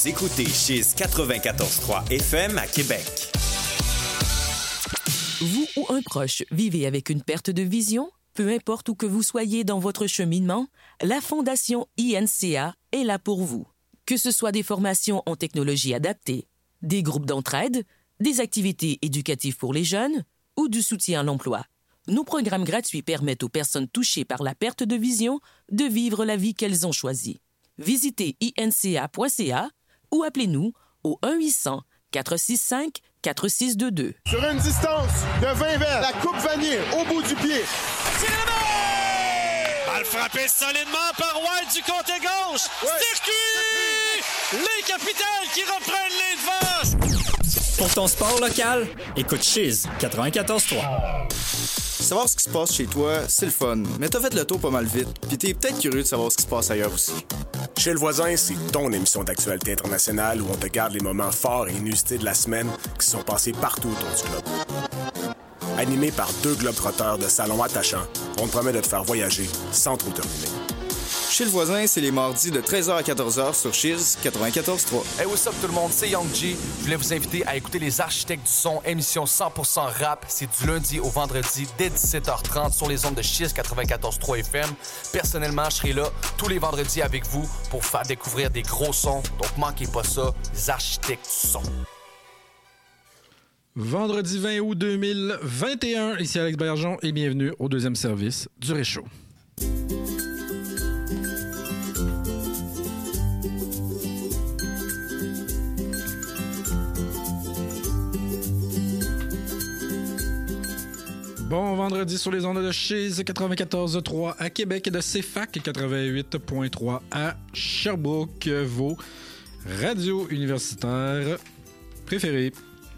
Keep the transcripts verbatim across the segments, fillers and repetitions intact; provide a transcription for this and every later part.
écoutez Chiz quatre-vingt-quatorze trois F M à Québec. Vous ou un proche vivez avec une perte de vision? Peu importe où que vous soyez dans votre cheminement, la Fondation I N C A est là pour vous. Que ce soit des formations en technologie adaptée, des groupes d'entraide, des activités éducatives pour les jeunes ou du soutien à l'emploi, nos programmes gratuits permettent aux personnes touchées par la perte de vision de vivre la vie qu'elles ont choisie. Visitez I N C A point C A ou appelez-nous au un huit cents, quatre six cinq, quatre six deux deux. Sur une distance de vingt verres, la coupe vanille au bout du pied. Balle frappée solidement par White du côté gauche. Ouais. Circuit! Les capitales qui reprennent les devants. Pour ton sport local, écoute Chiz quatre-vingt-quatorze trois. Savoir ce qui se passe chez toi, c'est le fun, mais t'as fait le tour pas mal vite, pis t'es peut-être curieux de savoir ce qui se passe ailleurs aussi. Chez le voisin, c'est ton émission d'actualité internationale où on te garde les moments forts et inusités de la semaine qui sont passés partout autour du globe. Animé par deux globetrotteurs de salon attachants, on te promet de te faire voyager sans trop te ruiner. Chez le voisin, c'est les mardis de treize heures à quatorze heures sur Chiz quatre-vingt-quatorze trois. Hey, what's up tout le monde, c'est Young G. Je voulais vous inviter à écouter Les Architectes du Son, émission cent pour cent rap. C'est du lundi au vendredi dès dix-sept heures trente sur les ondes de Chiz quatre-vingt-quatorze trois F M. Personnellement, je serai là tous les vendredis avec vous pour faire découvrir des gros sons. Donc manquez pas ça, Les Architectes du Son. Vendredi vingt août deux mille vingt et un, ici Alex Bergeon et bienvenue au deuxième service du Réchaud. Bon vendredi sur les ondes de Chiz quatre-vingt-quatorze trois à Québec et de C F A C quatre-vingt-huit point trois à Sherbrooke, vos radios universitaires préférées.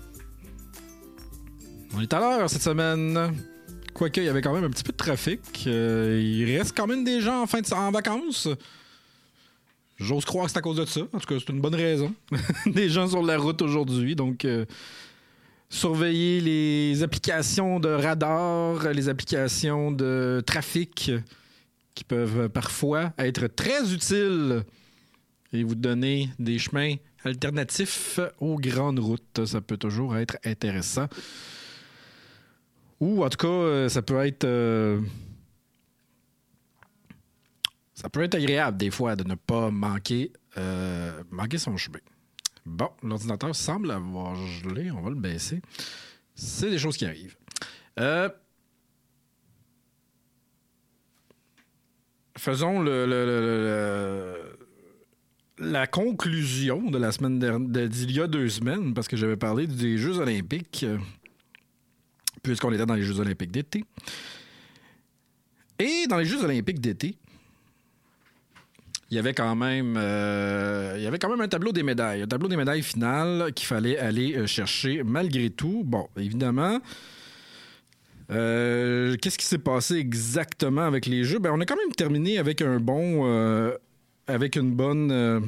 On est à l'heure cette semaine. Quoique, il y avait quand même un petit peu de trafic. Euh, il reste quand même des gens en, fin de... en vacances. J'ose croire que c'est à cause de ça. En tout cas, c'est une bonne raison. Des gens sur la route aujourd'hui, donc... Euh... Surveiller les applications de radar, les applications de trafic qui peuvent parfois être très utiles et vous donner des chemins alternatifs aux grandes routes. Ça peut toujours être intéressant. Ou en tout cas, ça peut être... Euh... Ça peut être agréable des fois de ne pas manquer, euh, manquer son chemin. Bon, l'ordinateur semble avoir gelé. On va le baisser. C'est des choses qui arrivent. Euh, faisons le, le, le, le, la conclusion de la semaine dernière, d'il y a deux semaines, parce que j'avais parlé des Jeux olympiques, puisqu'on était dans les Jeux olympiques d'été. Et dans les Jeux olympiques d'été, il y avait quand même euh, il y avait quand même un tableau des médailles. Un tableau des médailles finales qu'il fallait aller chercher malgré tout. Bon, évidemment, euh, qu'est-ce qui s'est passé exactement avec les Jeux? Ben, on a quand même terminé avec un bon... Euh, avec une bonne... Euh,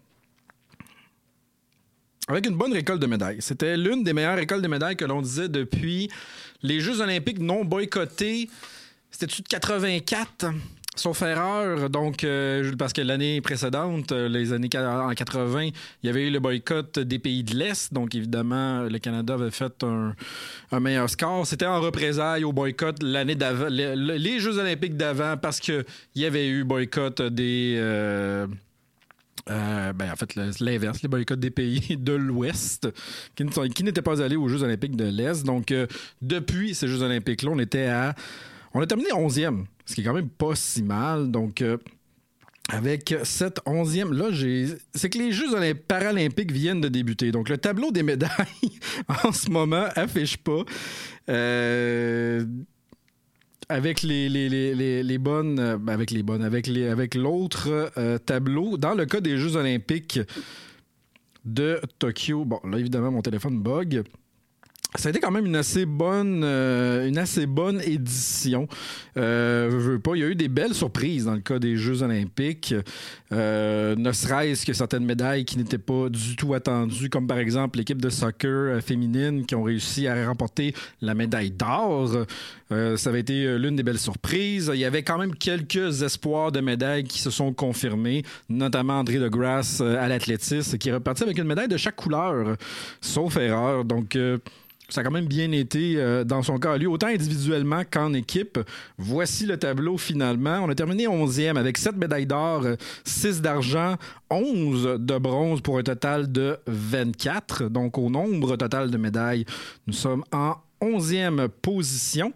avec une bonne récolte de médailles. C'était l'une des meilleures récoltes de médailles que l'on disait depuis les Jeux olympiques non boycottés. C'était-tu de quatre-vingt-quatre? Sauf erreur, donc, euh, parce que l'année précédente, les années en quatre-vingts, il y avait eu le boycott des pays de l'Est. Donc, évidemment, le Canada avait fait un, un meilleur score. C'était en représailles au boycott l'année d'avant, les, les Jeux olympiques d'avant, parce qu'il y avait eu boycott des... Euh, euh, ben, en fait, l'inverse, les boycotts des pays de l'Ouest qui, qui n'étaient pas allés aux Jeux olympiques de l'Est. Donc, euh, depuis ces Jeux olympiques-là, on était à... On a terminé onzième, ce qui est quand même pas si mal. Donc, euh, avec cette onzième, là, j'ai... c'est que les Jeux olymp- paralympiques viennent de débuter. Donc, le tableau des médailles, en ce moment, affiche pas. Euh... Avec les, les, les, les, les bonnes... Euh, avec les bonnes... Avec, les, avec l'autre euh, tableau, dans le cas des Jeux olympiques de Tokyo, bon, là, évidemment, mon téléphone bug. Ça a été quand même une assez bonne, euh, une assez bonne édition. Euh, je veux pas, il y a eu des belles surprises dans le cas des Jeux olympiques. Euh, ne serait-ce que certaines médailles qui n'étaient pas du tout attendues, comme par exemple l'équipe de soccer féminine qui ont réussi à remporter la médaille d'or. Euh, ça avait été l'une des belles surprises. Il y avait quand même quelques espoirs de médailles qui se sont confirmés, notamment André de Grasse à l'athlétisme, qui est reparti avec une médaille de chaque couleur, sauf erreur. Donc, euh, ça a quand même bien été euh, dans son cas à lui, autant individuellement qu'en équipe. Voici le tableau finalement. On a terminé onzième avec sept médailles d'or, six d'argent, onze de bronze pour un total de vingt-quatre. Donc au nombre total de médailles, nous sommes en onzième position.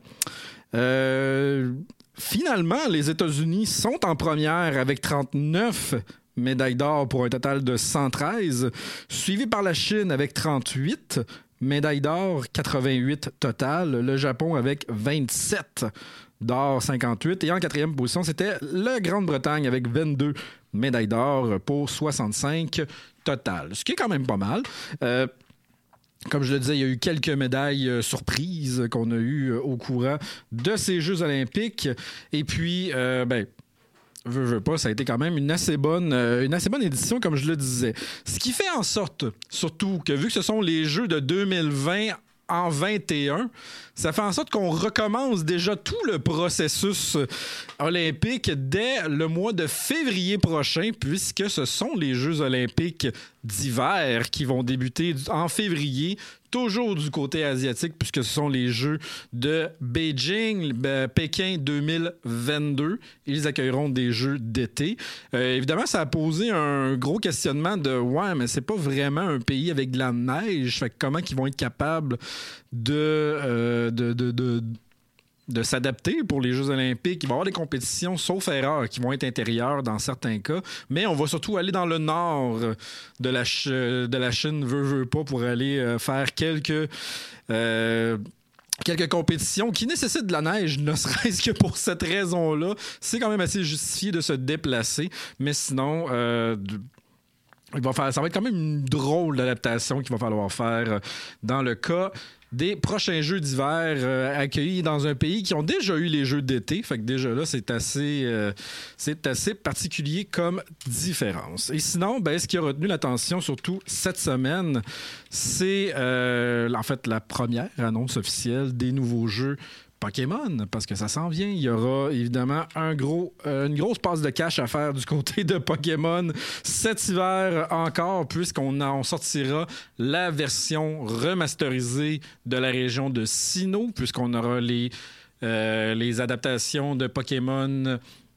Euh, finalement, les États-Unis sont en première avec trente-neuf médailles d'or pour un total de cent treize, suivi par la Chine avec trente-huit médailles d'or, quatre-vingt-huit total. Le Japon avec vingt-sept d'or, cinquante-huit. Et en quatrième position, c'était la Grande-Bretagne avec vingt-deux médailles d'or pour soixante-cinq total. Ce qui est quand même pas mal. Euh, Comme je le disais, il y a eu quelques médailles euh, surprises qu'on a eues euh, au courant de ces Jeux olympiques. Et puis, euh, ben, veux, veux pas, ça a été quand même une assez bonne, euh, une assez bonne édition, comme je le disais. Ce qui fait en sorte, surtout, que vu que ce sont les Jeux de deux mille vingt en vingt et un, ça fait en sorte qu'on recommence déjà tout le processus olympique dès le mois de février prochain, puisque ce sont les Jeux olympiques d'hiver qui vont débuter en février, toujours du côté asiatique, puisque ce sont les Jeux de Beijing, ben, Pékin deux mille vingt-deux. Ils accueilleront des Jeux d'été. Euh, évidemment, ça a posé un gros questionnement de « Ouais, mais c'est pas vraiment un pays avec de la neige, fait que comment ils vont être capables de... Euh, de, de, de de s'adapter pour les Jeux olympiques. Il va y avoir des compétitions, sauf erreur, qui vont être intérieures dans certains cas, mais on va surtout aller dans le nord de la, Ch- de la Chine, veut, veut pas, pour aller euh, faire quelques... Euh, quelques compétitions qui nécessitent de la neige, ne serait-ce que pour cette raison-là. C'est quand même assez justifié de se déplacer, mais sinon... Euh, il va faire, ça va être quand même une drôle d'adaptation qu'il va falloir faire dans le cas des prochains Jeux d'hiver euh, accueillis dans un pays qui ont déjà eu les Jeux d'été. Fait que déjà là, c'est assez, euh, c'est assez particulier comme différence. Et sinon, ben, ce qui a retenu l'attention, surtout cette semaine, c'est euh, en fait la première annonce officielle des nouveaux Jeux Pokémon, parce que ça s'en vient. Il y aura évidemment un gros, euh, une grosse passe de cash à faire du côté de Pokémon cet hiver encore, puisqu'on on sortira la version remasterisée de la région de Sinnoh, puisqu'on aura les, euh, les adaptations de Pokémon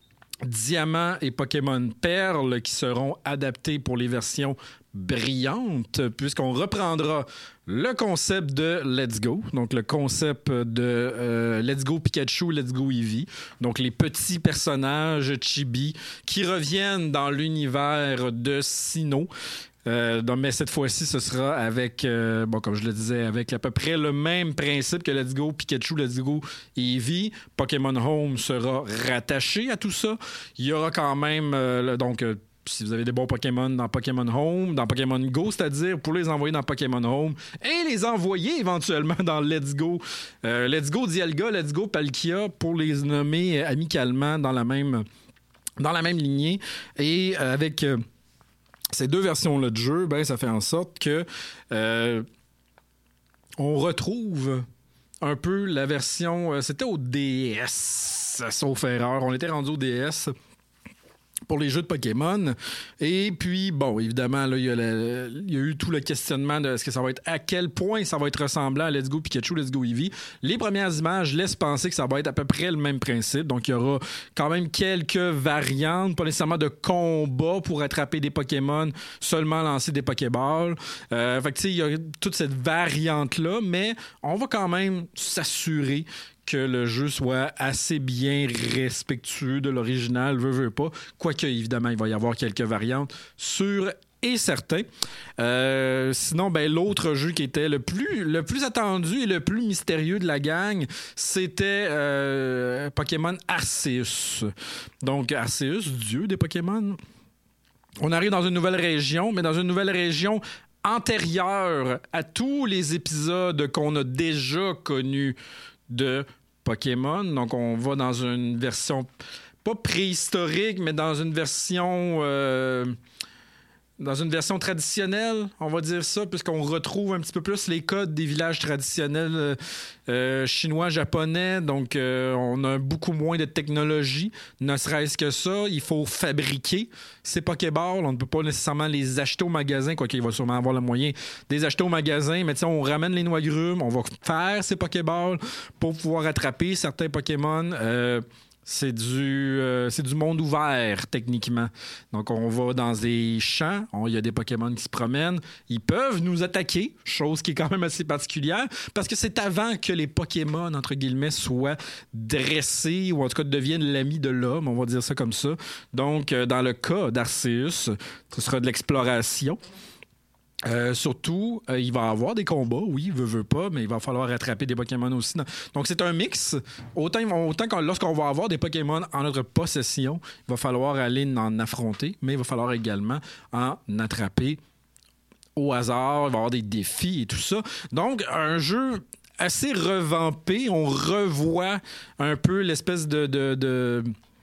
Diamant et Pokémon Perle qui seront adaptés pour les versions brillantes, puisqu'on reprendra le concept de Let's Go, donc le concept de euh, Let's Go Pikachu, Let's Go Eevee, donc les petits personnages chibi qui reviennent dans l'univers de Sinnoh. Euh, donc, mais cette fois-ci, ce sera avec, euh, bon, comme je le disais, avec à peu près le même principe que Let's Go Pikachu, Let's Go Eevee. Pokémon Home sera rattaché à tout ça. Il y aura quand même, euh, donc, euh, si vous avez des bons Pokémon dans Pokémon Home, dans Pokémon Go, c'est-à-dire pour les envoyer dans Pokémon Home et les envoyer éventuellement dans Let's Go. Euh, Let's Go Dialga, Let's Go Palkia, pour les nommer amicalement dans la même, dans la même lignée. Et euh, avec... Euh, ces deux versions-là de jeu, ben, ça fait en sorte que euh, on retrouve un peu la version... Euh, c'était au D S, sauf erreur. On était rendu au D S pour les jeux de Pokémon. Et puis, bon, évidemment, là, il y a le, il y a eu tout le questionnement de est-ce que ça va être, à quel point ça va être ressemblant à Let's Go Pikachu, Let's Go Eevee. Les premières images laissent penser que ça va être à peu près le même principe. Donc, il y aura quand même quelques variantes, pas nécessairement de combat pour attraper des Pokémon, seulement lancer des Pokéballs. Euh, fait que, tu sais, il y a toute cette variante-là, mais on va quand même s'assurer que le jeu soit assez bien respectueux de l'original, veut, veut pas. Quoique, évidemment, il va y avoir quelques variantes sur et certain. Euh, sinon, ben, l'autre jeu qui était le plus, le plus attendu et le plus mystérieux de la gang, c'était euh, Pokémon Arceus. Donc, Arceus, dieu des Pokémon. On arrive dans une nouvelle région, mais dans une nouvelle région antérieure à tous les épisodes qu'on a déjà connus de Pokémon. Donc, on va dans une version, pas préhistorique, mais dans une version... Euh, dans une version traditionnelle, on va dire ça, puisqu'on retrouve un petit peu plus les codes des villages traditionnels euh, chinois, japonais. Donc, euh, on a beaucoup moins de technologie. Ne serait-ce que ça, il faut fabriquer ces Pokéballs. On ne peut pas nécessairement les acheter au magasin, quoiqu'il va sûrement avoir le moyen de les acheter au magasin. Mais on ramène les noix grumes, on va faire ces Pokéballs pour pouvoir attraper certains Pokémon. Euh, C'est du, euh, c'est du monde ouvert, techniquement. Donc, on va dans des champs. Il y a des Pokémon qui se promènent. Ils peuvent nous attaquer, chose qui est quand même assez particulière, parce que c'est avant que les Pokémon, entre guillemets, soient dressés ou en tout cas deviennent l'ami de l'homme, on va dire ça comme ça. Donc, euh, dans le cas d'Arceus, ce sera de l'exploration. Euh, surtout, euh, il va y avoir des combats, oui, veut, veut pas, mais il va falloir attraper des Pokémon aussi. Donc, c'est un mix. Autant, autant que lorsqu'on va avoir des Pokémon en notre possession, il va falloir aller en affronter, mais il va falloir également en attraper au hasard. Il va y avoir des défis et tout ça. Donc, un jeu assez revampé. On revoit un peu l'espèce de... de, de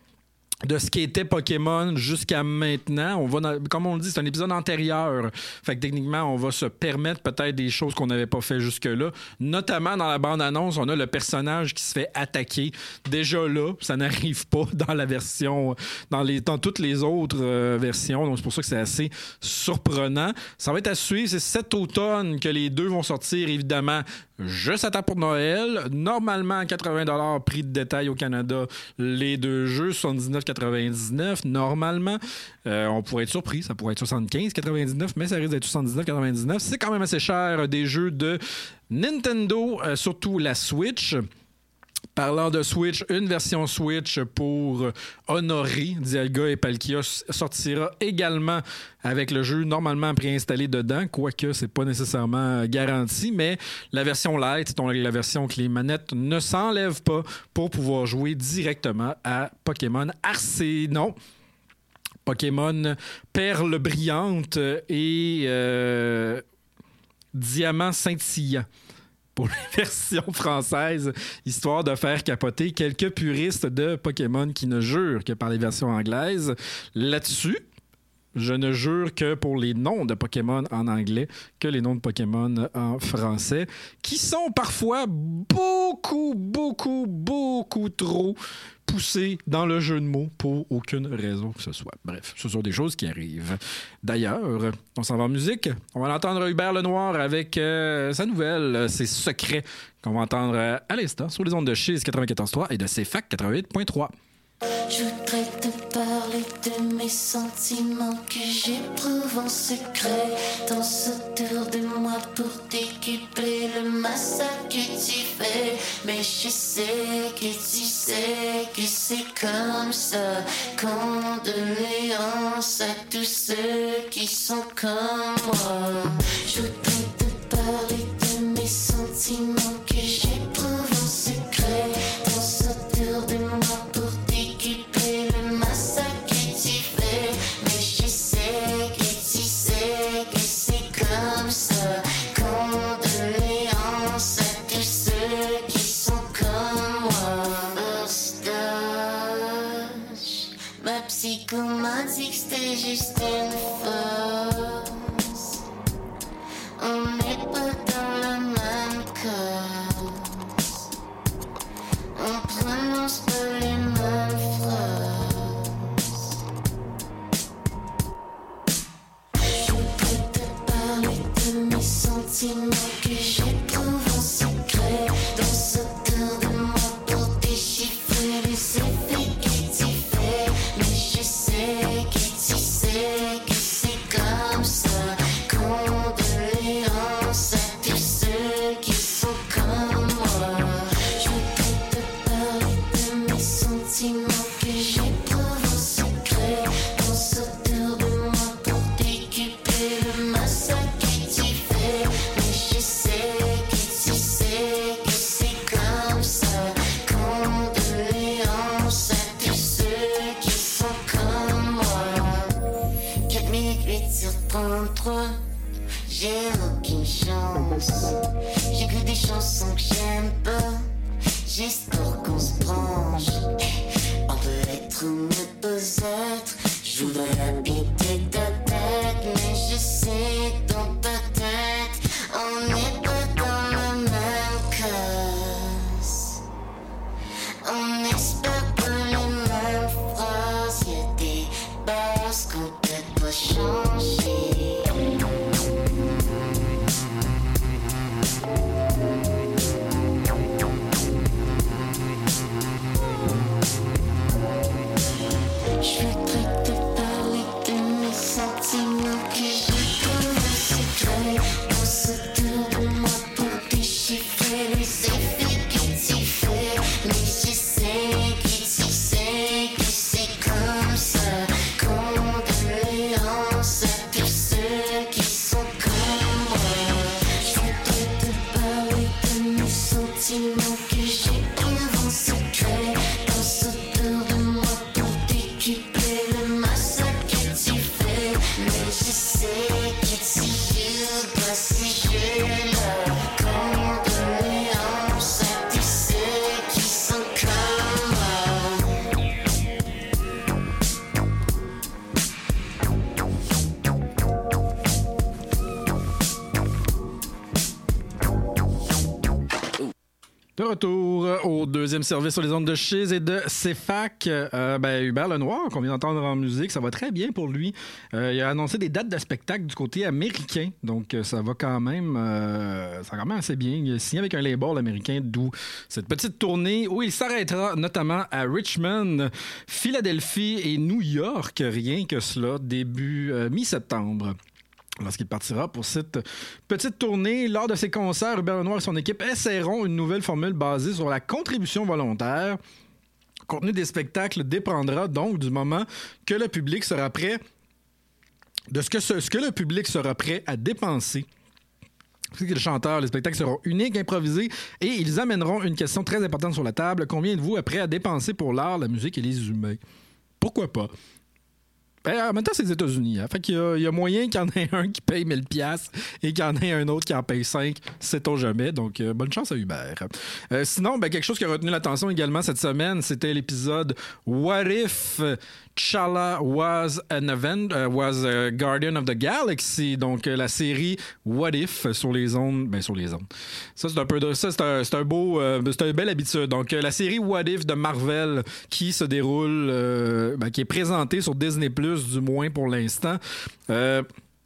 de ce qui était Pokémon jusqu'à maintenant. On va dans, comme on le dit, c'est un épisode antérieur. Fait que techniquement, on va se permettre peut-être des choses qu'on n'avait pas fait jusque-là. Notamment dans la bande-annonce, on a le personnage qui se fait attaquer. Déjà là, ça n'arrive pas dans la version, dans, les, dans toutes les autres euh, versions. Donc c'est pour ça que c'est assez surprenant. Ça va être à suivre. C'est cet automne que les deux vont sortir, évidemment, juste à temps pour Noël. Normalement, quatre-vingts dollars prix de détail au Canada, les deux jeux, soixante-dix-neuf quatre-vingt-dix-neuf. Normalement, euh, on pourrait être surpris, ça pourrait être soixante-quinze quatre-vingt-dix-neuf, mais ça risque d'être soixante-dix-neuf quatre-vingt-dix-neuf. C'est quand même assez cher, des jeux de Nintendo, euh, surtout la Switch. Parlant de Switch, une version Switch pour honorer Dialga et Palkia sortira également avec le jeu normalement préinstallé dedans, quoique c'est pas nécessairement garanti, mais la version Lite, donc la version que les manettes ne s'enlèvent pas pour pouvoir jouer directement à Pokémon Arceus. Pokémon Perle Brillante et euh, Diamant Scintillant. Pour les versions françaises, histoire de faire capoter quelques puristes de Pokémon qui ne jurent que par les versions anglaises. Là-dessus, je ne jure que pour les noms de Pokémon en anglais que les noms de Pokémon en français, qui sont parfois beaucoup, beaucoup, beaucoup trop poussés dans le jeu de mots pour aucune raison que ce soit. Bref, ce sont des choses qui arrivent. D'ailleurs, on s'en va en musique. On va entendre Hubert Lenoir avec euh, sa nouvelle, ses secrets, qu'on va entendre euh, à l'instant sur les ondes de Chiz quatre-vingt-quatorze point trois et de C F A C quatre-vingt-huit point trois. Je voudrais te parler de mes sentiments que j'éprouve en secret. Danse autour de moi pour décupler le massacre que tu fais. Mais je sais que tu sais que c'est comme ça. Condoléances à tous ceux qui sont comme moi. Je voudrais te parler de mes sentiments que j'éprouve en secret. Danse autour de moi pour qu'on m'a dit que c'était juste une fausse. On n'est pas dans la même cause. On prononce pas les mêmes phrases. Je voudrais te parler de mes sentiments que j'éprouve en secret. Danse autour de moi pour déchiffrer les effets que tu fais. Mais je sais que tu sais que c'est comme ça. Condoléances à tous ceux qui sont comme moi. Je voudrais te parler de mes sentiments que j'éprouve en secret. Danse autour de moi pour décupler le massacre que tu fais. Mais je sais que tu sais que c'est comme ça. Condoléances à tous ceux qui sont comme moi. quatre mille huit cent trente-trois. j'ai aucune chance. J'écris des chansons que j'aime pas. J'espère qu'on se branche. On peut être ou ne pas être. Je voudrais habiter ta tête, mais je sais que dans ta tête, on n'est pas dans la même case. On espère pas les mêmes phrases. Y'a des bases qu'on peut pas changer. Je voudrais te parler de mes sentiments que j'ai comme un secret. On s'autour de moi pour déchiffrer les effets que tu fais. Mais je sais que tu sais que c'est comme ça. Condoléances à tous ceux qui sont comme moi. Je voudrais te parler de mes sentiments que j'ai comme un secret. On s'autour de moi pour décupler le massacre que tu fais. Mais je sais que tu joues pas ces jeux-là. Condoléances à tous ceux qui sont comme moi. De retour au deuxième service sur les ondes de Chiz et de C F A C. Euh, ben, Hubert Lenoir, qu'on vient d'entendre en musique, ça va très bien pour lui. Euh, il a annoncé des dates de spectacle du côté américain, donc euh, ça va quand même, euh, ça va quand même assez bien. Il a signé avec un label américain, d'où cette petite tournée où il s'arrêtera notamment à Richmond, Philadelphie et New York, rien que cela, début euh, mi-septembre. Lorsqu'il partira pour cette petite tournée, lors de ses concerts, Hubert Lenoir et son équipe essaieront une nouvelle formule basée sur la contribution volontaire. Le contenu des spectacles dépendra donc du moment que le public sera prêt, de ce que, ce, ce que le public sera prêt à dépenser. Le chanteur, les spectacles seront uniques, improvisés et ils amèneront une question très importante sur la table. Combien êtes-vous prêt à dépenser pour l'art, la musique et les humains? Pourquoi pas? Ben, en même temps, c'est les États-Unis. Hein? Fait qu'il y a, il y a moyen qu'il y en ait un qui paye mille dollars et qu'il y en ait un autre qui en paye cinq, sait-on jamais. Donc, euh, bonne chance à Hubert. Euh, sinon, ben, quelque chose qui a retenu l'attention également cette semaine, c'était l'épisode What If T'Challa was an event, uh, was a Guardian of the Galaxy, donc euh, la série What If sur les ondes, ben sur les ondes. Ça c'est un peu, de, ça c'est un, c'est un beau, euh, c'est une belle habitude. Donc euh, la série What If de Marvel qui se déroule, euh, ben, qui est présentée sur Disney plus, du moins pour l'instant. Euh,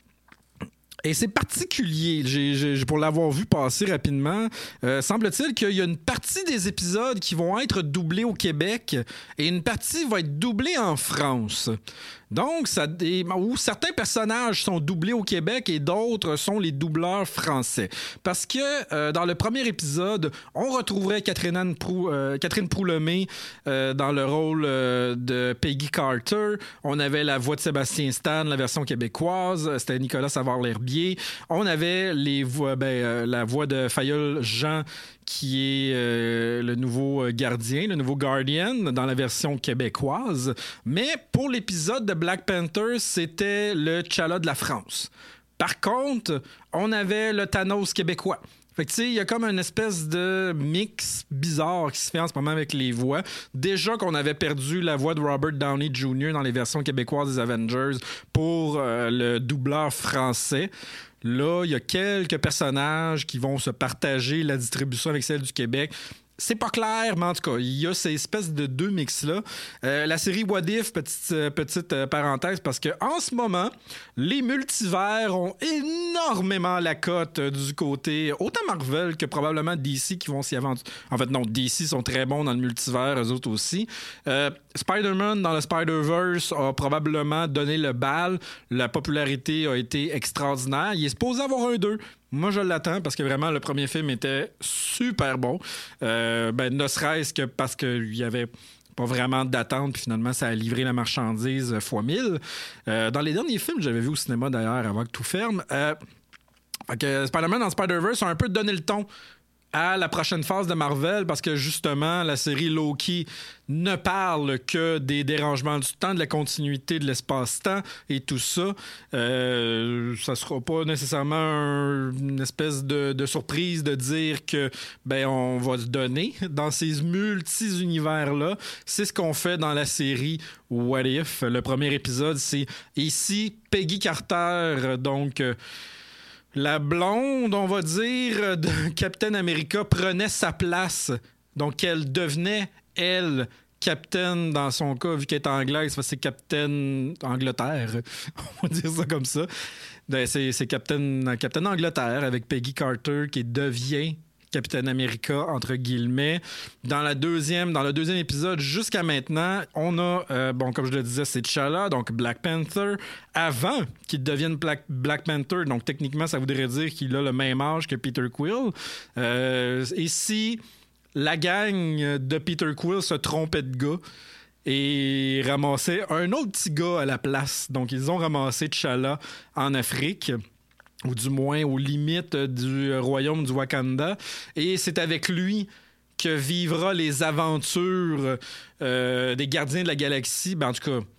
Et c'est particulier, j'ai, j'ai, pour l'avoir vu passer rapidement, euh, semble-t-il qu'il y a une partie des épisodes qui vont être doublés au Québec et une partie va être doublée en France. Donc, ça, et, où certains personnages sont doublés au Québec et d'autres sont les doubleurs français. Parce que euh, dans le premier épisode, on retrouverait Catherine, Anne Prou, euh, Catherine Proulemé euh, dans le rôle euh, de Peggy Carter. On avait la voix de Sébastien Stan, la version québécoise. C'était Nicolas Savard-L'Herbier. On avait les voix, ben, euh, la voix de Fayolle Jean, qui est euh, le nouveau gardien, le nouveau Guardian dans la version québécoise. Mais pour l'épisode de Black Panther, c'était le T'Challa de la France. Par contre, on avait le Thanos québécois. Fait que tu sais, il y a comme une espèce de mix bizarre qui se fait en ce moment avec les voix. Déjà qu'on avait perdu la voix de Robert Downey junior dans les versions québécoises des Avengers pour euh, le doubleur français. Là, il y a quelques personnages qui vont se partager la distribution avec celle du Québec. C'est pas clair, mais en tout cas, il y a ces espèces de deux mix-là. Euh, la série What If, petite, euh, petite euh, parenthèse, parce qu'en ce moment, les multivers ont énormément la cote euh, du côté autant Marvel que probablement D C qui vont s'y aventurer. En fait, non, D C sont très bons dans le multivers, eux autres aussi. Euh, Spider-Man dans le Spider-Verse a probablement donné le bal. La popularité a été extraordinaire. Il est supposé avoir un deux. Moi, je l'attends parce que vraiment, le premier film était super bon. Euh, ben, ne serait-ce que parce qu'il y avait pas vraiment d'attente, puis finalement, ça a livré la marchandise fois mille. Euh, dans les derniers films que j'avais vus au cinéma, d'ailleurs, avant que tout ferme, euh, fait que Spider-Man dans Spider-Verse a un peu donné le ton à la prochaine phase de Marvel parce que justement, la série Loki ne parle que des dérangements du temps, de la continuité de l'espace-temps et tout ça. Euh, ça sera pas nécessairement un, une espèce de, de surprise de dire que ben on va se donner dans ces multi-univers-là. C'est ce qu'on fait dans la série What If. Le premier épisode, c'est ici Peggy Carter, donc... Euh, la blonde, on va dire, de Captain America prenait sa place. Donc, elle devenait, elle, Captain, dans son cas, vu qu'elle est anglaise, c'est Captain Angleterre. On va dire ça comme ça. C'est, c'est Captain, Captain Angleterre avec Peggy Carter qui devient Captain America, entre guillemets. Dans la deuxième, dans le deuxième épisode, jusqu'à maintenant, on a, euh, bon, comme je le disais, c'est T'Challa, donc Black Panther, avant qu'il devienne Black, Black Panther. Donc, techniquement, ça voudrait dire qu'il a le même âge que Peter Quill. Euh, et si la gang de Peter Quill se trompait de gars et ramassait un autre petit gars à la place. Donc, ils ont ramassé T'Challa en Afrique, ou du moins aux limites du royaume du Wakanda. Et c'est avec lui que vivra les aventures euh, des Gardiens de la Galaxie. Ben, en tout cas,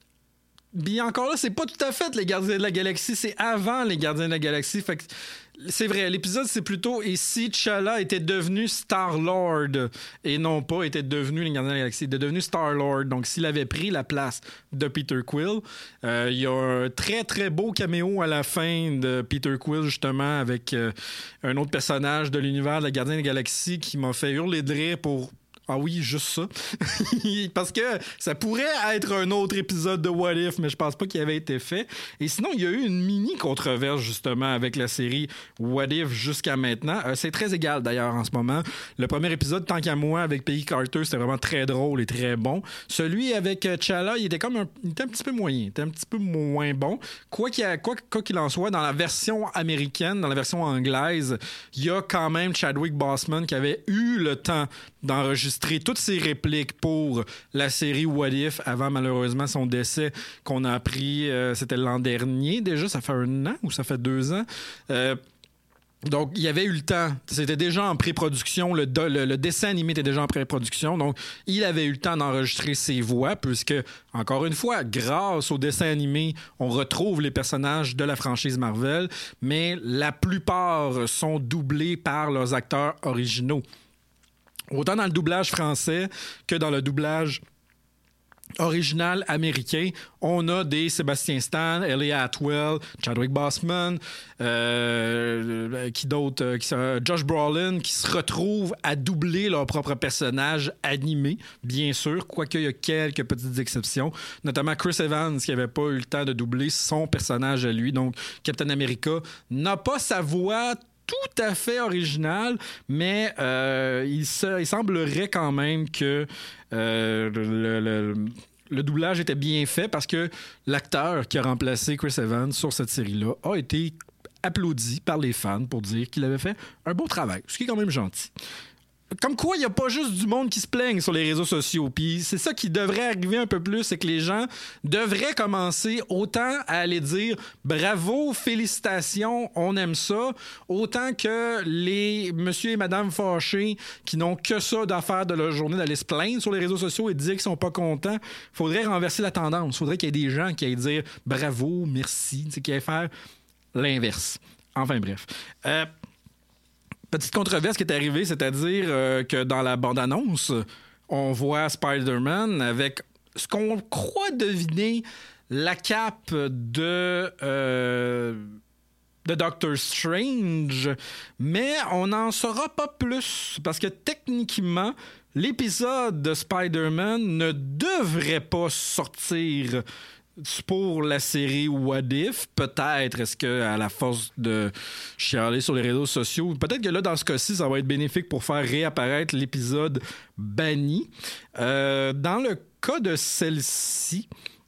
bien encore là, c'est pas tout à fait les Gardiens de la Galaxie, c'est avant les Gardiens de la Galaxie. Fait que c'est vrai, l'épisode, c'est plutôt « Et si T'Challa était devenu Star-Lord » et non pas était devenu les Gardiens de la Galaxie, il était devenu Star-Lord. Donc, s'il avait pris la place de Peter Quill, euh, il y a un très, très beau caméo à la fin de Peter Quill, justement, avec euh, un autre personnage de l'univers de la Gardiens de la Galaxie qui m'a fait hurler de rire pour... Ah oui, juste ça. Parce que ça pourrait être un autre épisode de What If, mais je pense pas qu'il avait été fait. Et sinon, il y a eu une mini controverse, justement, avec la série What If jusqu'à maintenant. Euh, c'est très égal, d'ailleurs, en ce moment. Le premier épisode, tant qu'à moi, avec Peggy Carter, c'était vraiment très drôle et très bon. Celui avec euh, T'Challa, il était comme un, il était un petit peu moyen. Il était un petit peu moins bon. Quoi qu'il, a, quoi, quoi qu'il en soit, dans la version américaine, dans la version anglaise, il y a quand même Chadwick Boseman qui avait eu le temps d'enregistrer toutes ses répliques pour la série What If avant malheureusement son décès qu'on a appris, euh, c'était l'an dernier déjà, ça fait un an ou ça fait deux ans. Euh, donc, il y avait eu le temps. C'était déjà en pré-production. Le, le, le dessin animé était déjà en pré-production. Donc, il avait eu le temps d'enregistrer ses voix puisque, encore une fois, grâce au dessin animé, on retrouve les personnages de la franchise Marvel, mais la plupart sont doublés par leurs acteurs originaux. Autant dans le doublage français que dans le doublage original américain, on a des Sébastien Stan, Elliot Atwell, Chadwick Boseman, euh, qui d'autres, qui sont, Josh Brolin, qui se retrouvent à doubler leur propre personnage animé, bien sûr, quoique il y a quelques petites exceptions, notamment Chris Evans, qui n'avait pas eu le temps de doubler son personnage à lui. Donc, Captain America n'a pas sa voix tout à fait original, mais euh, il, se, il semblerait quand même que euh, le, le, le doublage était bien fait parce que l'acteur qui a remplacé Chris Evans sur cette série-là a été applaudi par les fans pour dire qu'il avait fait un beau travail, ce qui est quand même gentil. Comme quoi, il n'y a pas juste du monde qui se plaigne sur les réseaux sociaux. Puis c'est ça qui devrait arriver un peu plus, c'est que les gens devraient commencer autant à aller dire « Bravo, félicitations, on aime ça », autant que les monsieur et madame fâchés qui n'ont que ça d'affaire de leur journée d'aller se plaindre sur les réseaux sociaux et de dire qu'ils sont pas contents. Il faudrait renverser la tendance. Il faudrait qu'il y ait des gens qui aillent dire « Bravo, merci », qui aillent faire l'inverse. Enfin bref. Euh, Petite controverse qui est arrivée, c'est-à-dire euh, que dans la bande-annonce, on voit Spider-Man avec ce qu'on croit deviner la cape de, euh, de Doctor Strange, mais on n'en saura pas plus parce que techniquement, l'épisode de Spider-Man ne devrait pas sortir pour la série What If. Peut-être est-ce qu'à la force de chialer sur les réseaux sociaux, peut-être que là, dans ce cas-ci, ça va être bénéfique pour faire réapparaître l'épisode banni. Euh, dans le cas de celle-ci,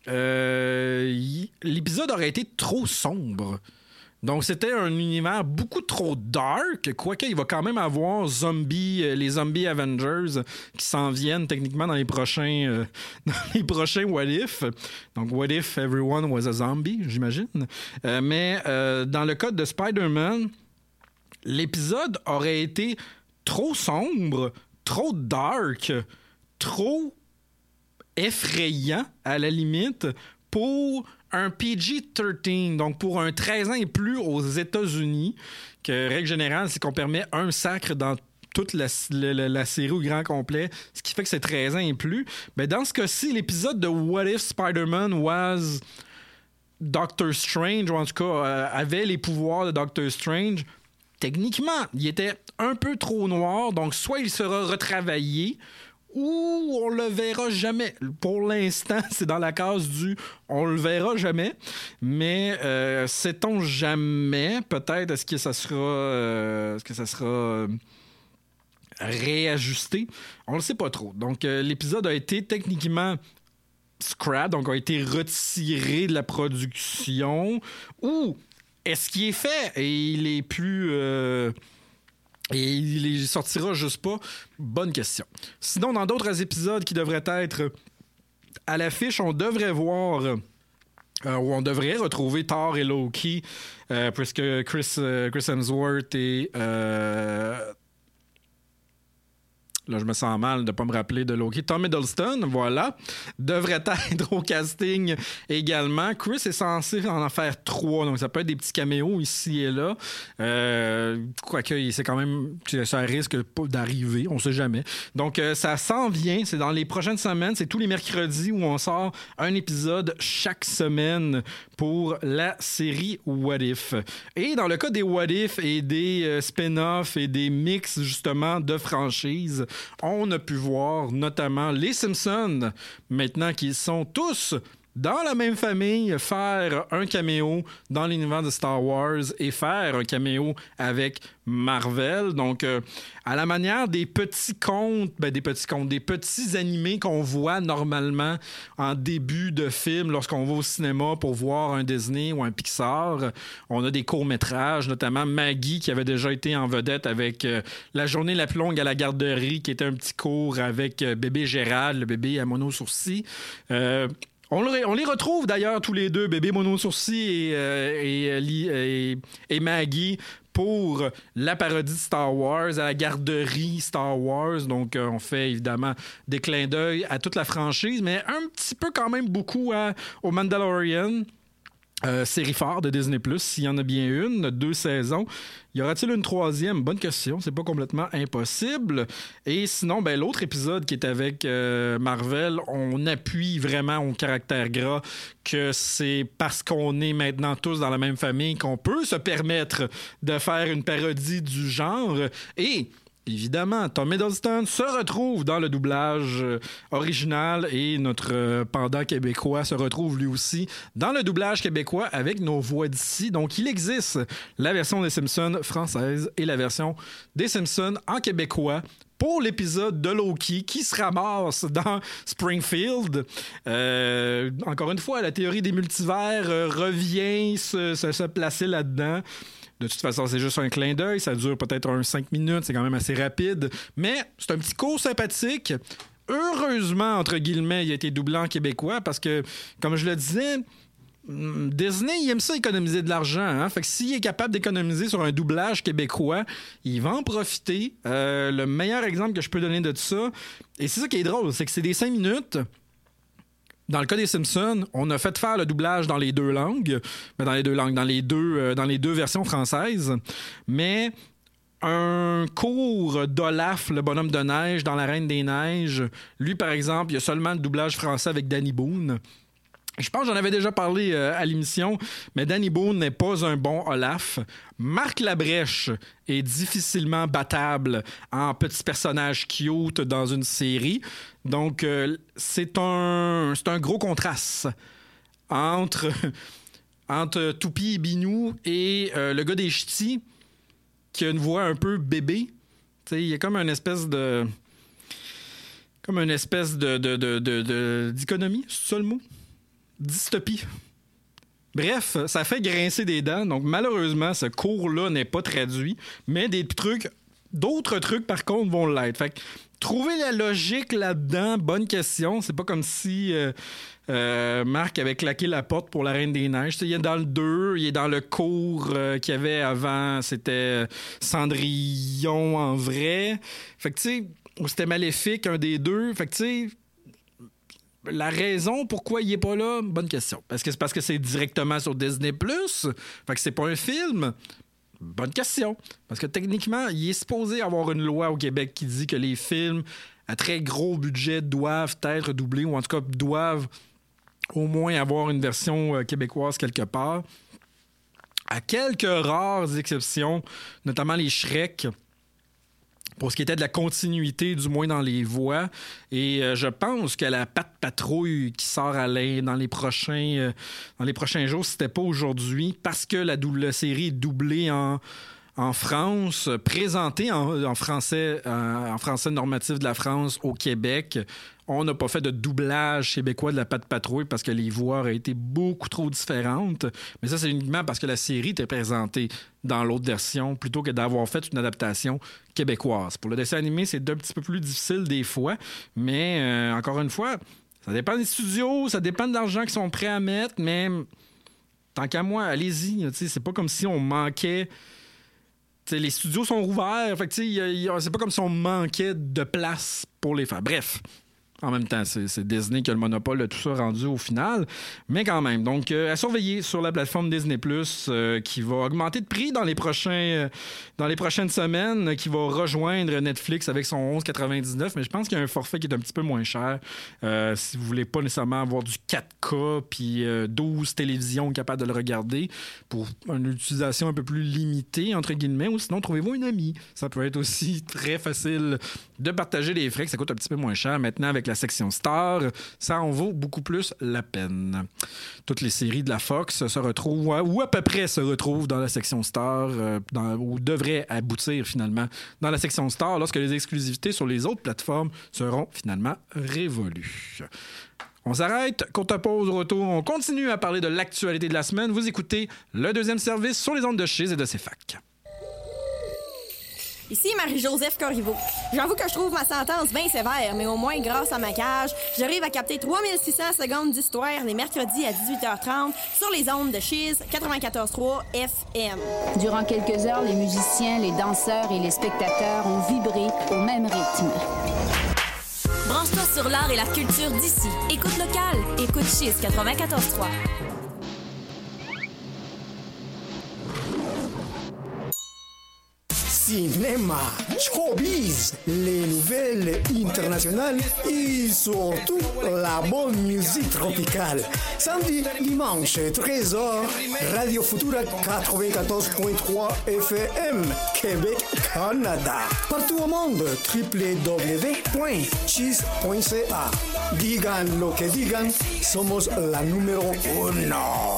euh, y, l'épisode aurait été trop sombre. Donc, c'était un univers beaucoup trop dark, quoique il va quand même avoir zombie, les Zombie Avengers qui s'en viennent techniquement dans les prochains, euh, dans les prochains What If. Donc, What If Everyone Was a Zombie, j'imagine. Euh, mais euh, dans le cas de Spider-Man, l'épisode aurait été trop sombre, trop dark, trop effrayant à la limite pour un P G treize, donc pour un treize ans et plus aux États-Unis, que règle générale, c'est qu'on permet un sacre dans toute la, la, la série au grand complet, ce qui fait que c'est treize ans et plus. Ben dans ce cas-ci, l'épisode de What If Spider-Man Was Doctor Strange, ou en tout cas euh, avait les pouvoirs de Doctor Strange, techniquement, il était un peu trop noir, donc soit il sera retravaillé, ou on le verra jamais. Pour l'instant, c'est dans la case du on le verra jamais, mais euh, sait-on jamais, peut-être, est-ce que ça sera euh, est-ce que ça sera euh, réajusté? On le sait pas trop. Donc euh, l'épisode a été techniquement scrap, donc a été retiré de la production, ou est-ce qu'il est fait et il est plus euh, et il sortira juste pas? Bonne question. Sinon, dans d'autres épisodes qui devraient être à l'affiche, on devrait voir euh, ou on devrait retrouver Thor et Loki, euh, puisque Chris, euh, Chris Hemsworth et euh, là, je me sens mal de ne pas me rappeler de Loki. Tom Hiddleston, voilà, devrait être au casting également. Chris est censé en faire trois, donc ça peut être des petits caméos ici et là. Euh, quoique, c'est quand même... ça risque d'arriver, on ne sait jamais. Donc, euh, ça s'en vient. C'est dans les prochaines semaines. C'est tous les mercredis où on sort un épisode chaque semaine pour la série What If. Et dans le cas des What If et des euh, spin-offs et des mix, justement, de franchises, on a pu voir notamment les Simpsons, maintenant qu'ils sont tous dans la même famille, faire un caméo dans l'univers de Star Wars et faire un caméo avec Marvel. Donc, euh, à la manière des petits contes, ben des petits contes, des petits animés qu'on voit normalement en début de film lorsqu'on va au cinéma pour voir un Disney ou un Pixar. On a des courts-métrages, notamment Maggie qui avait déjà été en vedette avec euh, La journée la plus longue à la garderie, qui était un petit court avec euh, bébé Gérald, le bébé à mono-sourcil. Euh, On, le, on les retrouve d'ailleurs tous les deux, bébé mono-sourcil et, euh, et, et, et Maggie, pour la parodie de Star Wars, à la garderie Star Wars. Donc, euh, on fait évidemment des clins d'œil à toute la franchise, mais un petit peu quand même beaucoup à, au Mandalorian. Euh, série phare de Disney plus, s'il y en a bien une, deux saisons. Y aura-t-il une troisième? Bonne question, c'est pas complètement impossible. Et sinon, ben, l'autre épisode qui est avec euh, Marvel, on appuie vraiment au caractère gras que c'est parce qu'on est maintenant tous dans la même famille qu'on peut se permettre de faire une parodie du genre. Et évidemment, Tom Hiddleston se retrouve dans le doublage euh, original et notre euh, pendant québécois se retrouve lui aussi dans le doublage québécois avec nos voix d'ici. Donc, il existe la version des Simpsons française et la version des Simpsons en québécois pour l'épisode de Loki qui se ramasse dans Springfield. Euh, encore une fois, la théorie des multivers euh, revient se, se, se placer là-dedans. De toute façon, c'est juste un clin d'œil. Ça dure peut-être un cinq minutes. C'est quand même assez rapide. Mais c'est un petit cours sympathique. Heureusement, entre guillemets, il a été doublé en québécois parce que, comme je le disais, Disney, il aime ça économiser de l'argent. Hein? Fait que s'il est capable d'économiser sur un doublage québécois, il va en profiter. Euh, le meilleur exemple que je peux donner de ça, et c'est ça qui est drôle, c'est que c'est des cinq minutes... Dans le cas des Simpsons, on a fait faire le doublage dans les deux langues, dans les deux langues, dans les deux, euh, dans les deux versions françaises, mais un cours d'Olaf, le bonhomme de neige, dans La Reine des Neiges, lui, par exemple, il y a seulement le doublage français avec Danny Boone. Je pense que j'en avais déjà parlé euh, à l'émission, mais Danny Boone n'est pas un bon Olaf. Marc Labrèche est difficilement battable en petit personnage cute dans une série. Donc, euh, c'est un, c'est un gros contraste entre, entre Toupie et Binou et euh, le gars des Ch'tis qui a une voix un peu bébé. Tu sais, il y a comme une espèce de... comme une espèce de, de, de, de, de d'économie, c'est ça le mot? Dystopie. Bref, ça fait grincer des dents. Donc, malheureusement, ce cours-là n'est pas traduit, mais des trucs d'autres trucs, par contre, vont l'être. Fait que trouver la logique là-dedans, bonne question. C'est pas comme si euh, euh, Marc avait claqué la porte pour la Reine des Neiges. T'sais, il est dans le deux, il est dans le cours euh, qu'il y avait avant, c'était Cendrillon en vrai. Fait que, tu sais, c'était Maléfique, un des deux. Fait que, tu sais, la raison pourquoi il est pas là, bonne question. Est-ce que c'est parce que c'est directement sur Disney plus? Fait que c'est pas un film? Bonne question. Parce que techniquement, il est supposé avoir une loi au Québec qui dit que les films à très gros budget doivent être doublés ou en tout cas doivent au moins avoir une version euh, québécoise quelque part. À quelques rares exceptions, notamment les Shrek, pour ce qui était de la continuité, du moins dans les voix. Et euh, je pense que la Patte Patrouille qui sort à l'in dans les prochains euh, dans les prochains jours, si c'était pas aujourd'hui, parce que la, double, la série est doublée en, en France, présentée en, en français euh, en français normatif de la France au Québec. On n'a pas fait de doublage québécois de la Patte Patrouille parce que les voix auraient été beaucoup trop différentes. Mais ça, c'est uniquement parce que la série était présentée dans l'autre version plutôt que d'avoir fait une adaptation québécoise. Pour le dessin animé, c'est un petit peu plus difficile des fois. Mais euh, encore une fois, ça dépend des studios, ça dépend de l'argent qu'ils sont prêts à mettre. Mais tant qu'à moi, allez-y. C'est pas comme si on manquait... T'sais, les studios sont ouverts. Fait que, y a, y a, c'est pas comme si on manquait de place pour les faire. Bref. En même temps, c'est, c'est Disney qui a le monopole de tout ça rendu au final. Mais quand même, donc euh, à surveiller sur la plateforme Disney plus, euh, qui va augmenter de prix dans les prochains, euh, dans les prochaines semaines, euh, qui va rejoindre Netflix avec son onze quatre-vingt-dix-neuf. Mais je pense qu'il y a un forfait qui est un petit peu moins cher. Euh, si vous voulez pas nécessairement avoir du quatre K puis euh, douze télévisions capables de le regarder pour une utilisation un peu plus limitée, entre guillemets, ou sinon, trouvez-vous une amie. Ça peut être aussi très facile de partager les frais, que ça coûte un petit peu moins cher. Maintenant, avec la section Star, ça en vaut beaucoup plus la peine. Toutes les séries de la Fox se retrouvent, ou à peu près se retrouvent dans la section Star, euh, dans, ou devraient aboutir finalement dans la section Star lorsque les exclusivités sur les autres plateformes seront finalement révolues. On s'arrête, courte pause, retour. On continue à parler de l'actualité de la semaine. Vous écoutez le deuxième service sur les ondes de Chiz et de C F A C. Ici Marie-Joseph Corriveau. J'avoue que je trouve ma sentence bien sévère, mais au moins, grâce à ma cage, j'arrive à capter trois mille six cents secondes d'histoire les mercredis à dix-huit heures trente sur les ondes de Chiz quatre-vingt-quatorze trois F M. Durant quelques heures, les musiciens, les danseurs et les spectateurs ont vibré au même rythme. Branche-toi sur l'art et la culture d'ici. Écoute local. Écoute Chiz quatre-vingt-quatorze trois. Cinéma, showbiz, les nouvelles internationales et surtout la bonne musique tropicale. Samedi, dimanche, treize heures, Radio Futura quatre-vingt-quatorze point trois F M, Québec, Canada. Partout au monde, w w w point chiz point c a. Digan lo que digan, somos la número uno.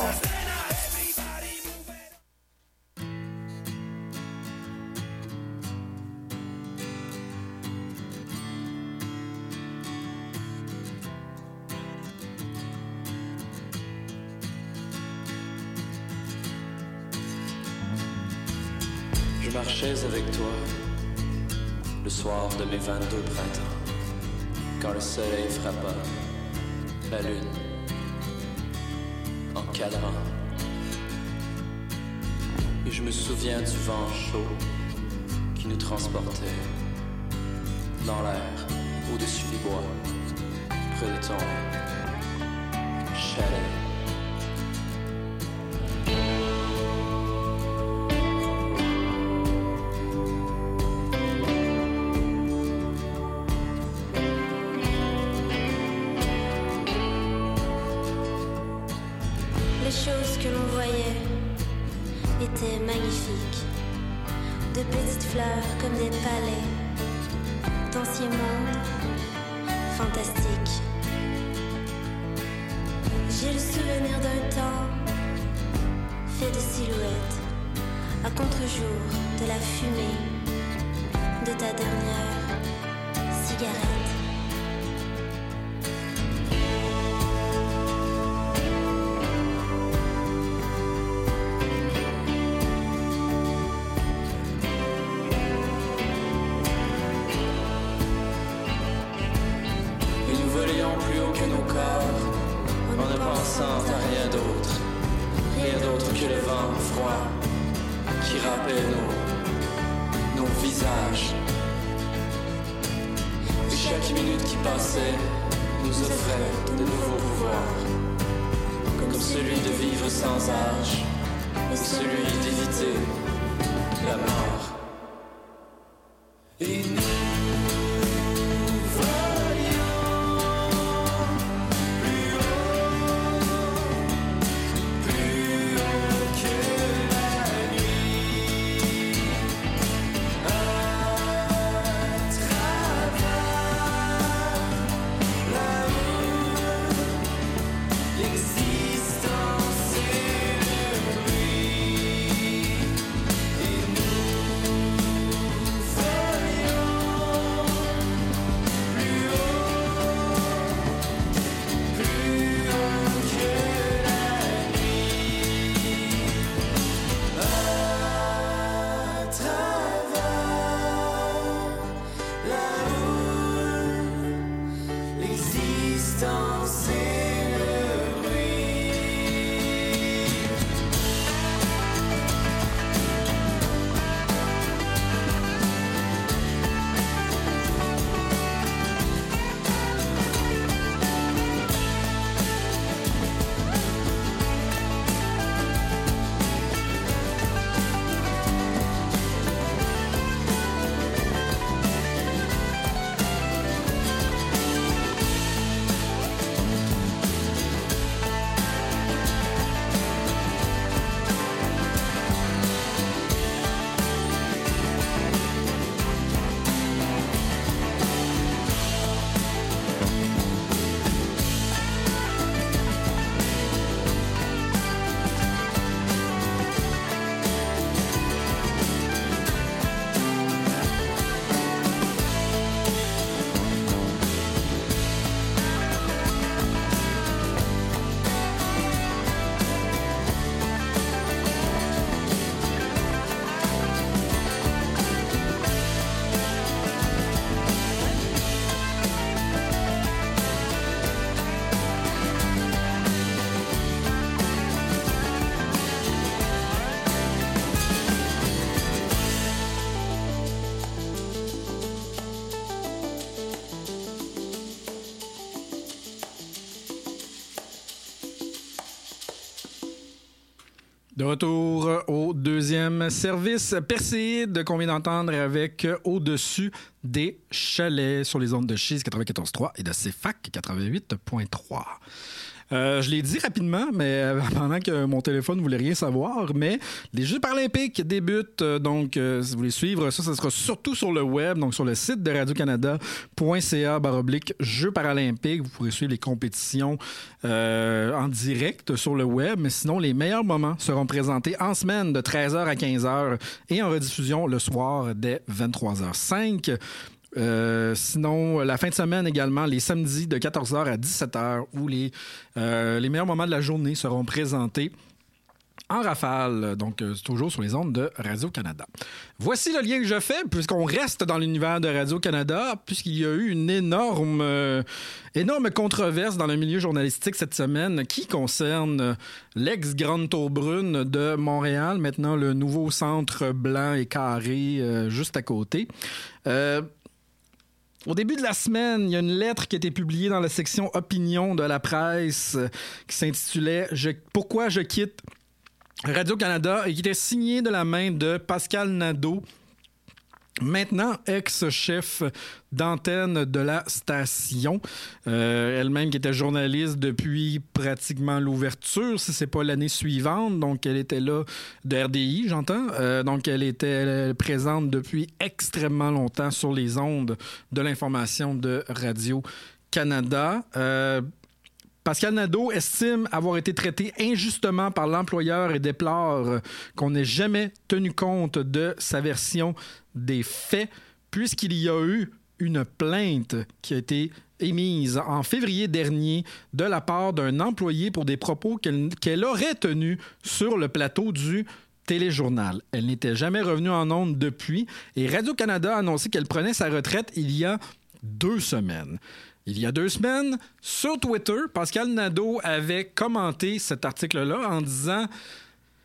Je marchais avec toi le soir de mes vingt-deux printemps, quand le soleil frappa la lune en cadran. Et je me souviens du vent chaud qui nous transportait dans l'air, au-dessus des bois, près de ton chalet. Les choses que l'on voyait étaient magnifiques. De petites fleurs comme des palais, d'anciens mondes fantastiques. J'ai le souvenir d'un temps fait de silhouettes, à contre-jour de la fumée de ta dernière cigarette. froid qui rappelle nos, nos visages. Et chaque minute qui passait nous offrait de nouveaux pouvoirs, comme celui de vivre sans âge, et celui d'éviter la mort. Et nous De retour au deuxième service Perséide qu'on vient d'entendre avec Au-dessus des chalets sur les ondes de Chiz quatre-vingt-quatorze point trois et de C F A C quatre-vingt-huit point trois. Euh, je l'ai dit rapidement, mais euh, pendant que mon téléphone ne voulait rien savoir, mais les Jeux paralympiques débutent, euh, donc euh, si vous voulez suivre ça, ça sera surtout sur le web, donc sur le site de radio-canada point c a barre oblique Jeux paralympiques. Vous pourrez suivre les compétitions euh, en direct sur le web, mais sinon, les meilleurs moments seront présentés en semaine de treize heures à quinze heures et en rediffusion le soir dès vingt-trois heures cinq. Euh, sinon, la fin de semaine également, les samedis de quatorze heures à dix-sept heures, où les, euh, les meilleurs moments de la journée seront présentés en rafale, donc euh, toujours sur les ondes de Radio-Canada. Voici le lien que je fais, puisqu'on reste dans l'univers de Radio-Canada, puisqu'il y a eu une énorme, euh, énorme controverse dans le milieu journalistique cette semaine qui concerne l'ex-Grande Tour Brune de Montréal, maintenant le nouveau centre blanc et carré euh, juste à côté. Euh, Au début de la semaine, il y a une lettre qui a été publiée dans la section opinion de la presse euh, qui s'intitulait je, « Pourquoi je quitte Radio-Canada » et qui était signée de la main de Pascal Nadeau, maintenant ex-chef d'antenne de la station, euh, elle-même qui était journaliste depuis pratiquement l'ouverture, si c'est pas l'année suivante, donc elle était là de R D I, j'entends, euh, donc elle était présente depuis extrêmement longtemps sur les ondes de l'information de Radio-Canada. Euh, Pascal Nadeau estime avoir été traité injustement par l'employeur et déplore qu'on n'ait jamais tenu compte de sa version des faits, puisqu'il y a eu une plainte qui a été émise en février dernier de la part d'un employé pour des propos qu'elle, qu'elle aurait tenus sur le plateau du téléjournal. Elle n'était jamais revenue en ondes depuis et Radio-Canada a annoncé qu'elle prenait sa retraite il y a deux semaines. Il y a deux semaines, sur Twitter, Pascal Nadeau avait commenté cet article-là en disant «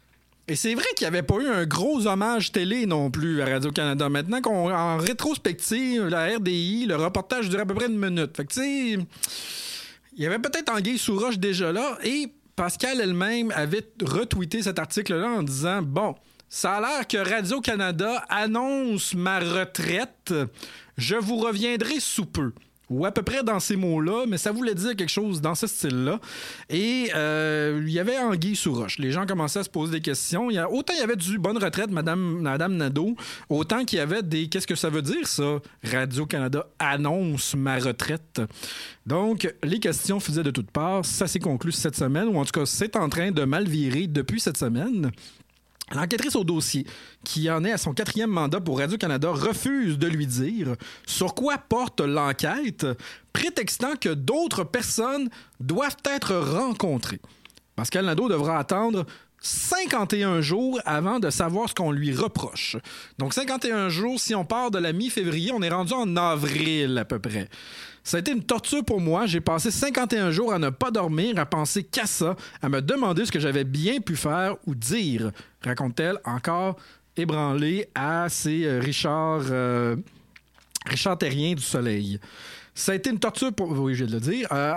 Et c'est vrai qu'il n'y avait pas eu un gros hommage télé non plus à Radio-Canada. Maintenant qu'en rétrospective, la R D I, le reportage durait à peu près une minute. Fait que tu sais, il y avait peut-être anguille sous roche déjà là. Et Pascal elle-même avait retweeté cet article-là en disant « Bon, ça a l'air que Radio-Canada annonce ma retraite. Je vous reviendrai sous peu. » Ou à peu près dans ces mots-là, mais ça voulait dire quelque chose dans ce style-là. Et euh, il y avait anguille sous roche. Les gens commençaient à se poser des questions. Il y a, autant il y avait du bonne retraite, Madame, Madame Nadeau, autant qu'il y avait des... Qu'est-ce que ça veut dire, ça? Radio-Canada annonce ma retraite. Donc, les questions fusaient de toutes parts. Ça s'est conclu cette semaine, ou en tout cas, c'est en train de mal virer depuis cette semaine. L'enquêtrice au dossier, qui en est à son quatrième mandat pour Radio-Canada, refuse de lui dire sur quoi porte l'enquête, prétextant que d'autres personnes doivent être rencontrées. Pascal Nadeau devra attendre cinquante et un jours avant de savoir ce qu'on lui reproche. Donc, cinquante et un jours, si on part de la mi-février, on est rendu en avril à peu près. Ça a été une torture pour moi. J'ai passé cinquante et un jours à ne pas dormir, à penser qu'à ça, à me demander ce que j'avais bien pu faire ou dire, raconte-t-elle encore ébranlée à ses euh, Richard, euh, Richard Terrien du Soleil. Ça a été une torture pour... Oui, je viens de le dire. Euh...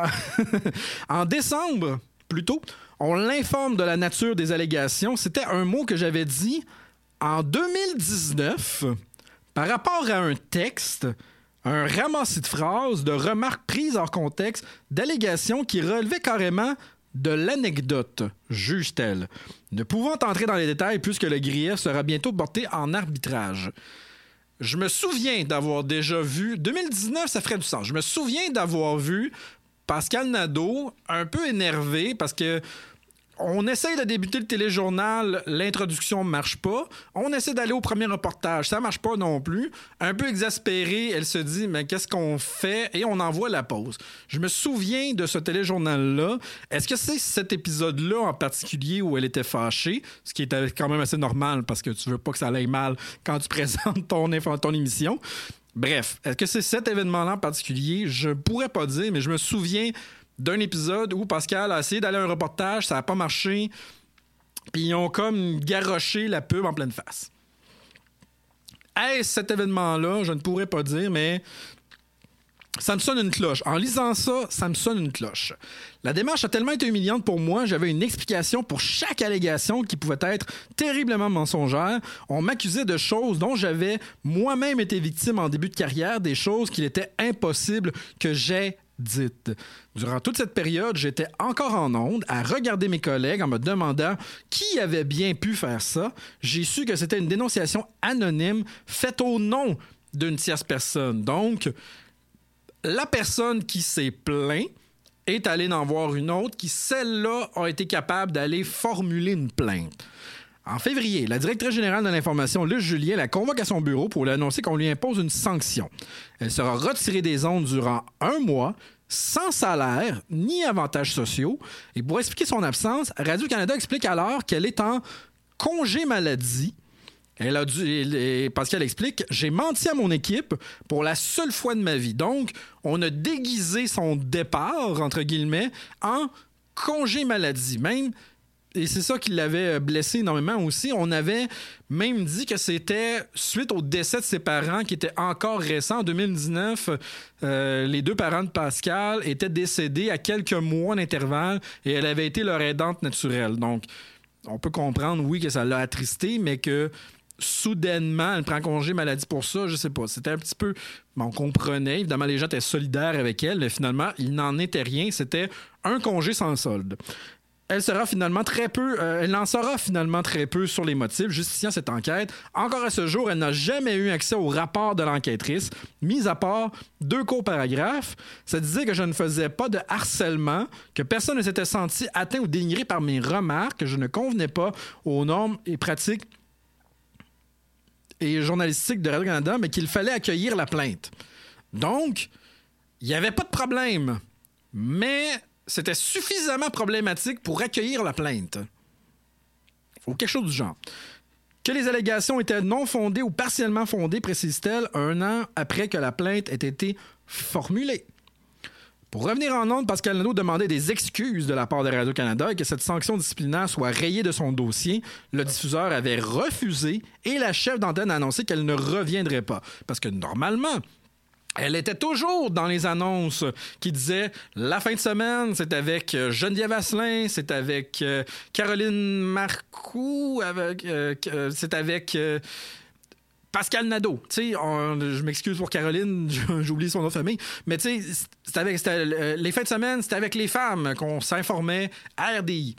en décembre, plutôt, on l'informe de la nature des allégations. C'était un mot que j'avais dit en deux mille dix-neuf par rapport à un texte... Un ramassis de phrases, de remarques prises hors contexte, d'allégations qui relevaient carrément de l'anecdote, juge-t-elle, ne pouvant entrer dans les détails puisque le grief sera bientôt porté en arbitrage. Je me souviens d'avoir déjà vu... deux mille dix-neuf, ça ferait du sens. Je me souviens d'avoir vu Pascal Nadeau un peu énervé parce que on essaye de débuter le téléjournal, l'introduction ne marche pas. On essaie d'aller au premier reportage, ça ne marche pas non plus. Un peu exaspérée, elle se dit « Mais qu'est-ce qu'on fait? » Et on envoie la pause. Je me souviens de ce téléjournal-là. Est-ce que c'est cet épisode-là en particulier où elle était fâchée? Ce qui était quand même assez normal parce que tu veux pas que ça aille mal quand tu présentes ton, ton émission. Bref, est-ce que c'est cet événement-là en particulier? Je pourrais pas dire, mais je me souviens... d'un épisode où Pascal a essayé d'aller à un reportage, ça n'a pas marché, puis ils ont comme garoché la pub en pleine face. Est-ce cet événement-là? Je ne pourrais pas dire, mais ça me sonne une cloche. En lisant ça, ça me sonne une cloche. La démarche a tellement été humiliante pour moi, j'avais une explication pour chaque allégation qui pouvait être terriblement mensongère. On m'accusait de choses dont j'avais moi-même été victime en début de carrière, des choses qu'il était impossible que j'aie dites. Durant toute cette période, j'étais encore en onde à regarder mes collègues en me demandant qui avait bien pu faire ça. J'ai su que c'était une dénonciation anonyme faite au nom d'une tierce personne. Donc, la personne qui s'est plaint est allée en voir une autre qui, celle-là, a été capable d'aller formuler une plainte. En février, la directrice générale de l'information, Luce Julien, la convoque à son bureau pour lui annoncer qu'on lui impose une sanction. Elle sera retirée des ondes durant un mois, sans salaire ni avantages sociaux. Et pour expliquer son absence, Radio-Canada explique alors qu'elle est en congé maladie. Elle a dû, parce qu'elle explique, j'ai menti à mon équipe pour la seule fois de ma vie. Donc, on a déguisé son départ, entre guillemets, en congé maladie. Même... Et c'est ça qui l'avait blessé énormément aussi. On avait même dit que c'était suite au décès de ses parents qui était encore récent. En deux mille dix-neuf, euh, les deux parents de Pascal étaient décédés à quelques mois d'intervalle et elle avait été leur aidante naturelle. Donc, on peut comprendre, oui, que ça l'a attristé, mais que soudainement, elle prend congé maladie pour ça, je sais pas. C'était un petit peu... Bon, on comprenait. Évidemment, les gens étaient solidaires avec elle, mais finalement, il n'en était rien. C'était un congé sans solde. Elle sera finalement très peu, euh, elle en saura finalement très peu sur les motifs justifiant cette enquête. Encore à ce jour, elle n'a jamais eu accès au rapport de l'enquêtrice, mis à part deux courts paragraphes. Ça disait que je ne faisais pas de harcèlement, que personne ne s'était senti atteint ou dénigré par mes remarques, que je ne convenais pas aux normes et pratiques et journalistiques de Radio-Canada, mais qu'il fallait accueillir la plainte. Donc, il n'y avait pas de problème, mais... c'était suffisamment problématique pour accueillir la plainte. Ou quelque chose du genre. Que les allégations étaient non fondées ou partiellement fondées, précise-t-elle, un an après que la plainte ait été formulée. Pour revenir en ondes, Pascal Nadeau demandait des excuses de la part de Radio-Canada et que cette sanction disciplinaire soit rayée de son dossier. Le diffuseur avait refusé et la chef d'antenne a annoncé qu'elle ne reviendrait pas. Parce que normalement, elle était toujours dans les annonces qui disaient la fin de semaine, c'est avec Geneviève Asselin, c'est avec euh, Caroline Marcoux, avec, euh, c'est avec euh, Pascal Nadeau. Tu sais, je m'excuse pour Caroline, j'oublie son nom de famille, mais tu sais, c'était avec c'était, euh, les fins de semaine, c'était avec les femmes qu'on s'informait à R D I.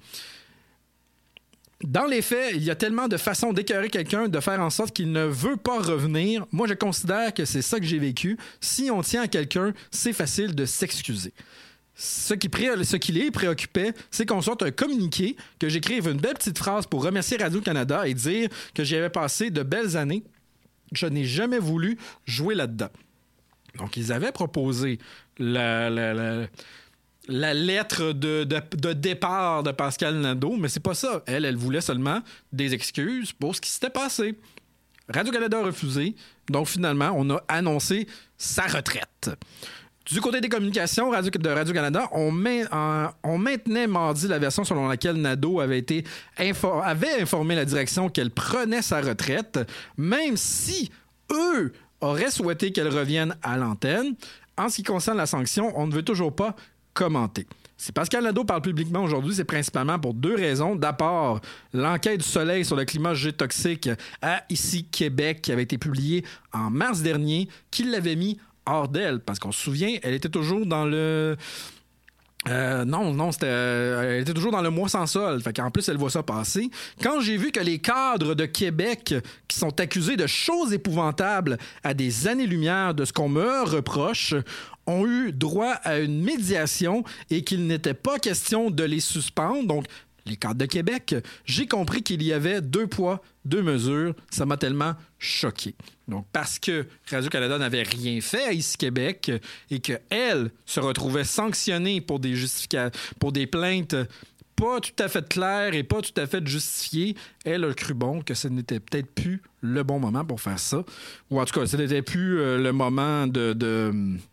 Dans les faits, il y a tellement de façons d'écœurer quelqu'un, de faire en sorte qu'il ne veut pas revenir. Moi, je considère que c'est ça que j'ai vécu. Si on tient à quelqu'un, c'est facile de s'excuser. Ce qui, pré... Ce qui les préoccupait, c'est qu'on sorte un communiqué, que j'écrive une belle petite phrase pour remercier Radio-Canada et dire que j'y avais passé de belles années. Je n'ai jamais voulu jouer là-dedans. Donc, ils avaient proposé la... la, la... la lettre de, de, de départ de Pascal Nadeau, mais c'est pas ça. Elle, elle voulait seulement des excuses pour ce qui s'était passé. Radio-Canada a refusé, donc finalement, on a annoncé sa retraite. Du côté des communications Radio, de Radio-Canada, on, main, euh, on maintenait mardi la version selon laquelle Nadeau avait, été infor- avait informé la direction qu'elle prenait sa retraite, même si eux auraient souhaité qu'elle revienne à l'antenne. En ce qui concerne la sanction, on ne veut toujours pas commenter. Si Pascal Nadeau parle publiquement aujourd'hui, c'est principalement pour deux raisons. D'abord, l'enquête du Soleil sur le climat jugé toxique à Ici Québec, qui avait été publiée en mars dernier, qui l'avait mis hors d'elle. Parce qu'on se souvient, elle était toujours dans le... Euh, non, non, c'était, euh, elle était toujours dans le mois sans solde. Fait qu'en plus, elle voit ça passer. Quand j'ai vu que les cadres de Québec qui sont accusés de choses épouvantables à des années-lumière de ce qu'on me reproche ont eu droit à une médiation et qu'il n'était pas question de les suspendre, donc les cadres de Québec, j'ai compris qu'il y avait deux poids, deux mesures. Ça m'a tellement choqué. Donc, parce que Radio-Canada n'avait rien fait à Ici Québec et qu'elle se retrouvait sanctionnée pour des, justifica- pour des plaintes pas tout à fait claires et pas tout à fait justifiées, elle a cru bon que ce n'était peut-être plus le bon moment pour faire ça. Ou en tout cas, ce n'était plus euh, le moment de, de,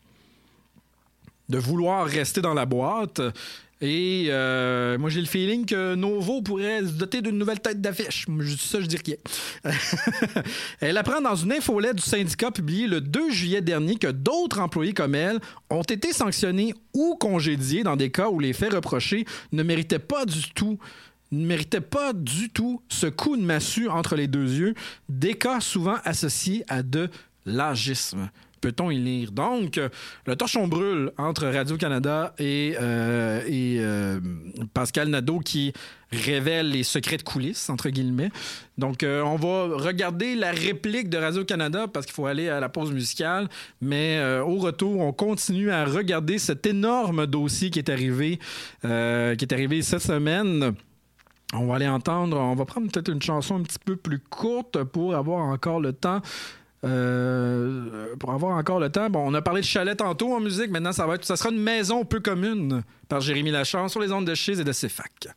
de vouloir rester dans la boîte. Et euh, moi, j'ai le feeling que Novo pourrait se doter d'une nouvelle tête d'affiche. Moi, je dis ça, je dis rien. Elle apprend dans une infolette du syndicat publiée le deux juillet dernier que d'autres employés comme elle ont été sanctionnés ou congédiés dans des cas où les faits reprochés ne méritaient pas du tout ne méritaient pas du tout ce coup de massue entre les deux yeux, des cas souvent associés à de l'agisme. Peut-on y lire? Donc, le torchon brûle entre Radio-Canada et, euh, et euh, Pascal Nadeau qui révèle les secrets de coulisses, entre guillemets. Donc, euh, on va regarder la réplique de Radio-Canada parce qu'il faut aller à la pause musicale. Mais euh, au retour, on continue à regarder cet énorme dossier qui est arrivé, euh, qui est arrivé cette semaine. On va aller entendre, on va prendre peut-être une chanson un petit peu plus courte pour avoir encore le temps Euh, pour avoir encore le temps. Bon, on a parlé de chalet tantôt en musique. Maintenant, ça va être, ça sera une maison peu commune par Jérémy Lachance sur les ondes de Chiz et de C F A C.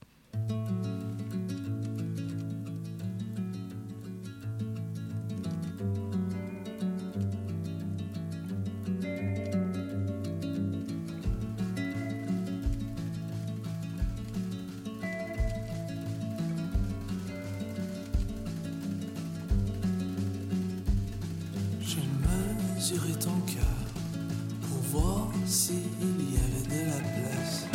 Mesurer ton cœur pour voir s'il y avait de la place.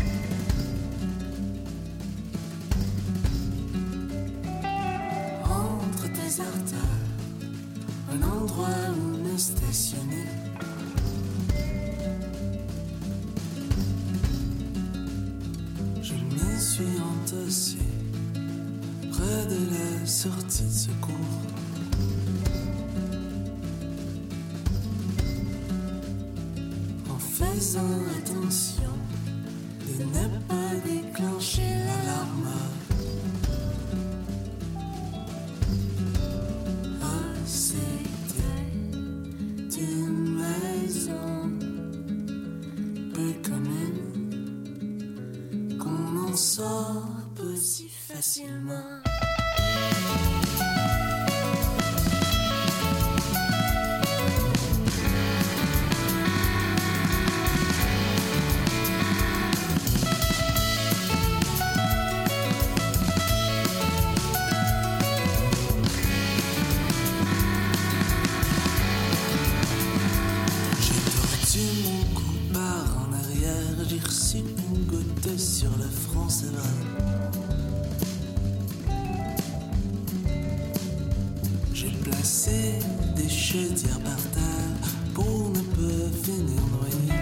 Entre tes artères, un endroit où me stationner. Je m'y suis entassé près de la sortie de secours. Faisant attention de ne pas déclencher l'alarme. Ah, c'était une maison peu commune qu'on en sort peu si facilement. front, c'est vrai. J'ai placé des chaudières par terre pour ne pas finir noyé.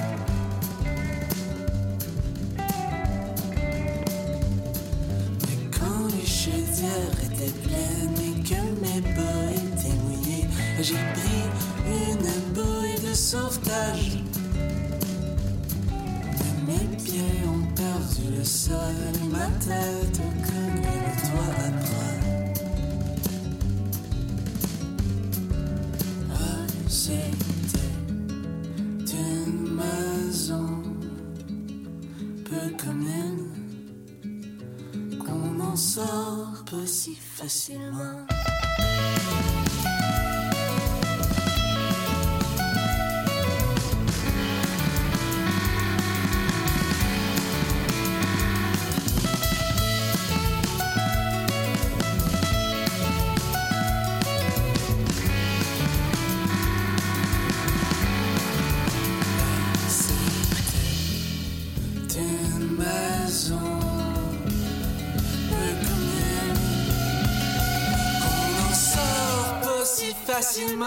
Mais quand les chaudières étaient pleines et que mes bas étaient mouillés, j'ai pris une bouée de sauvetage. Mais mes pieds ont perdu le sol et ma tête a cogné le toit à bras. C'était une maison peu commune qu'on n'en sort pas si facilement. Facilement.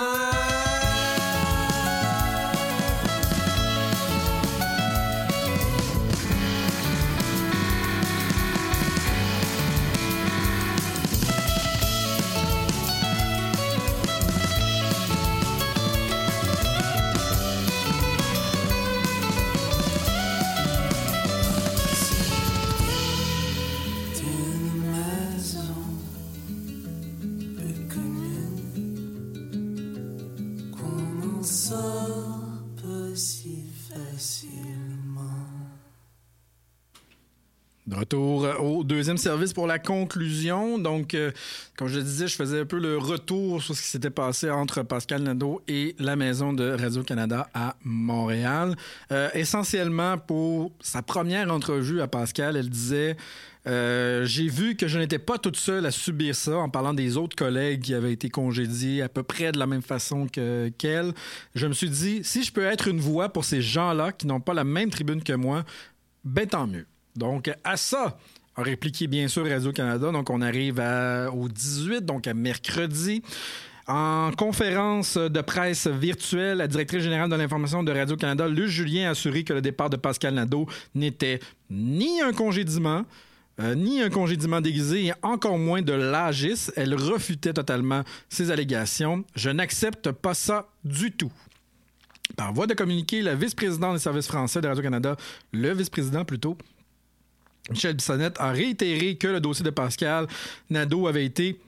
De retour au deuxième service pour la conclusion. Donc, euh, comme je le disais, je faisais un peu le retour sur ce qui s'était passé entre Pascal Nadeau et la maison de Radio-Canada à Montréal. Euh, essentiellement, pour sa première entrevue à Pascal, elle disait... Euh, j'ai vu que je n'étais pas toute seule à subir ça en parlant des autres collègues qui avaient été congédiés à peu près de la même façon que, qu'elle. Je me suis dit, si je peux être une voix pour ces gens-là qui n'ont pas la même tribune que moi, ben tant mieux. Donc, à ça a répliqué bien sûr Radio-Canada. Donc, on arrive à, au dix-huit, donc à mercredi. En conférence de presse virtuelle, la directrice générale de l'information de Radio-Canada, Luce Julien, a assuré que le départ de Pascal Nadeau n'était ni un congédiement, Euh, ni un congédiement déguisé et encore moins de l'agisme. Elle refutait totalement ces allégations. Je n'accepte pas ça du tout. Par voie de communiqué, la vice-présidente des services français de Radio-Canada, le vice-président plutôt, Michel Bissonnette, a réitéré que le dossier de Pascal Nadeau avait été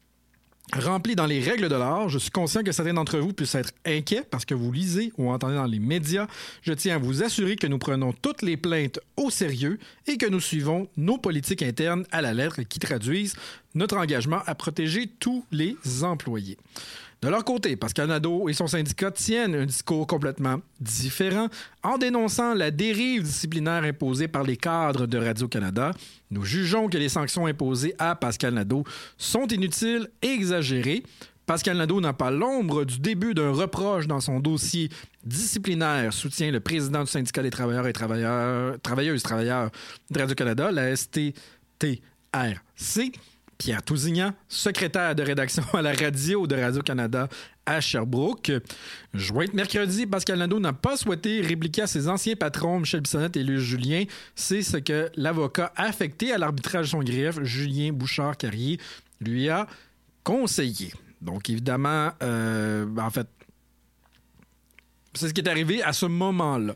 rempli dans les règles de l'art. Je suis conscient que certains d'entre vous puissent être inquiets parce que vous lisez ou entendez dans les médias. Je tiens à vous assurer que nous prenons toutes les plaintes au sérieux et que nous suivons nos politiques internes à la lettre qui traduisent notre engagement à protéger tous les employés. De leur côté, Pascal Nadeau et son syndicat tiennent un discours complètement différent en dénonçant la dérive disciplinaire imposée par les cadres de Radio-Canada. Nous jugeons que les sanctions imposées à Pascal Nadeau sont inutiles et exagérées. Pascal Nadeau n'a pas l'ombre du début d'un reproche dans son dossier disciplinaire, soutient le président du syndicat des travailleurs et travailleurs, travailleuses et travailleurs de Radio-Canada, la S T T R C. Pierre Tousignan, secrétaire de rédaction à la radio de Radio-Canada à Sherbrooke. Jointe mercredi, Pascal Nadeau n'a pas souhaité répliquer à ses anciens patrons, Michel Bissonnette et Luce Julien. C'est ce que l'avocat affecté à l'arbitrage de son grief, Julien Bouchard-Carrier, lui a conseillé. Donc, évidemment, euh, en fait, c'est ce qui est arrivé à ce moment-là.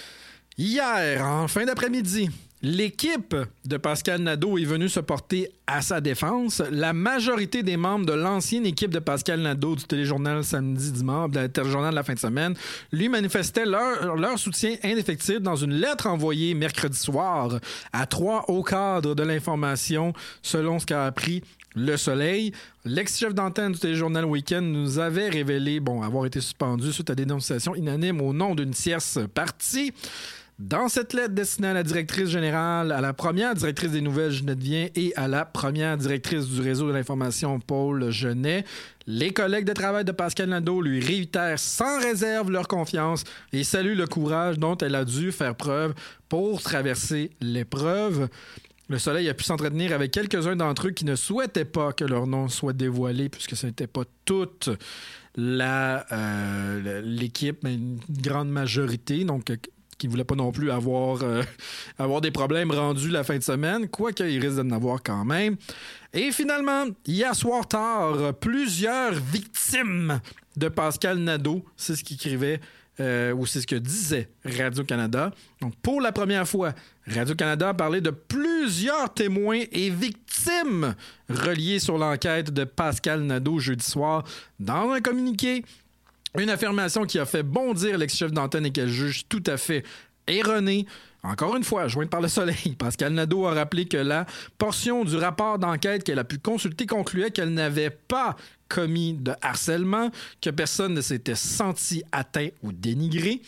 Hier, en fin d'après-midi, l'équipe de Pascal Nadeau est venue se porter à sa défense. La majorité des membres de l'ancienne équipe de Pascal Nadeau du téléjournal samedi dimanche, du téléjournal de la fin de semaine, lui manifestaient leur, leur soutien indéfectible dans une lettre envoyée mercredi soir à trois hauts cadres de l'information, selon ce qu'a appris Le Soleil. L'ex-chef d'antenne du téléjournal Week-end nous avait révélé bon, avoir été suspendu suite à des dénonciations unanimes au nom d'une tierce partie. Dans cette lettre destinée à la directrice générale, à la première directrice des nouvelles, Ginette Vien, et à la première directrice du réseau de l'information, Paul Genet, les collègues de travail de Pascal Nadeau lui réitèrent sans réserve leur confiance et saluent le courage dont elle a dû faire preuve pour traverser l'épreuve. Le Soleil a pu s'entretenir avec quelques-uns d'entre eux qui ne souhaitaient pas que leur nom soit dévoilé, puisque ce n'était pas toute la, euh, l'équipe, mais une grande majorité, donc qui ne voulait pas non plus avoir, euh, avoir des problèmes rendus la fin de semaine, quoique il risque d'en avoir quand même. Et finalement, hier soir tard, plusieurs victimes de Pascal Nadeau, c'est ce qu'écrivait, euh, ou c'est ce que disait Radio-Canada. Donc, pour la première fois, Radio-Canada a parlé de plusieurs témoins et victimes reliés sur l'enquête de Pascal Nadeau jeudi soir dans un communiqué. Une affirmation qui a fait bondir l'ex-chef d'antenne et qu'elle juge tout à fait erronée. Encore une fois, jointe par le Soleil, Pascal Nadeau a rappelé que la portion du rapport d'enquête qu'elle a pu consulter concluait qu'elle n'avait pas commis de harcèlement, que personne ne s'était senti atteint ou dénigré,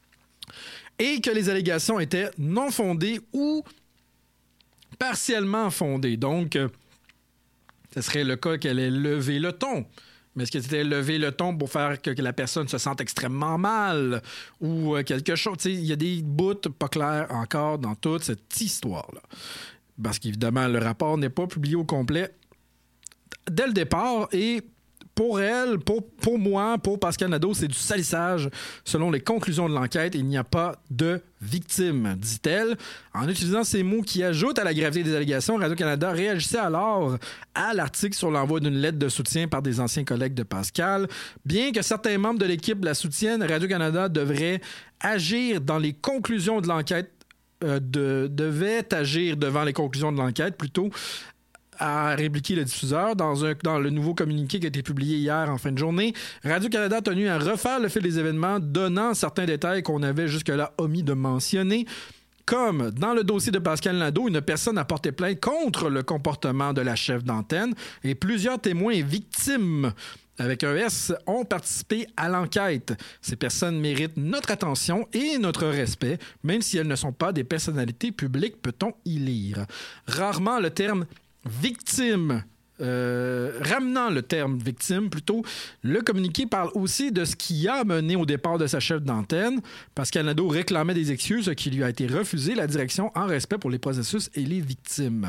et que les allégations étaient non fondées ou partiellement fondées. Donc, ce serait le cas qu'elle ait levé le ton. Mais est-ce que c'était lever le ton pour faire que, que la personne se sente extrêmement mal ou euh, quelque chose? Il y a des bouts pas clairs encore dans toute cette histoire-là. Parce qu'évidemment, le rapport n'est pas publié au complet dès le départ et pour elle, pour, pour moi, pour Pascal Nadeau, c'est du salissage. Selon les conclusions de l'enquête, il n'y a pas de victime, dit-elle. En utilisant ces mots qui ajoutent à la gravité des allégations, Radio-Canada réagissait alors à l'article sur l'envoi d'une lettre de soutien par des anciens collègues de Pascal. Bien que certains membres de l'équipe la soutiennent, Radio-Canada devrait agir dans les conclusions de l'enquête, euh, de, devait agir devant les conclusions de l'enquête, plutôt, a répliqué le diffuseur dans, un, dans le nouveau communiqué qui a été publié hier en fin de journée. Radio-Canada a tenu à refaire le fil des événements, donnant certains détails qu'on avait jusque-là omis de mentionner. Comme dans le dossier de Pascal Nadeau, une personne a porté plainte contre le comportement de la chef d'antenne et plusieurs témoins et victimes avec un S, ont participé à l'enquête. Ces personnes méritent notre attention et notre respect, même si elles ne sont pas des personnalités publiques, peut-on y lire. Rarement le terme victime, euh, ramenant le terme victime plutôt, le communiqué parle aussi de ce qui a mené au départ de sa chef d'antenne. Pascal Nadeau réclamait des excuses, ce qui lui a été refusé, la direction en respect pour les processus et les victimes.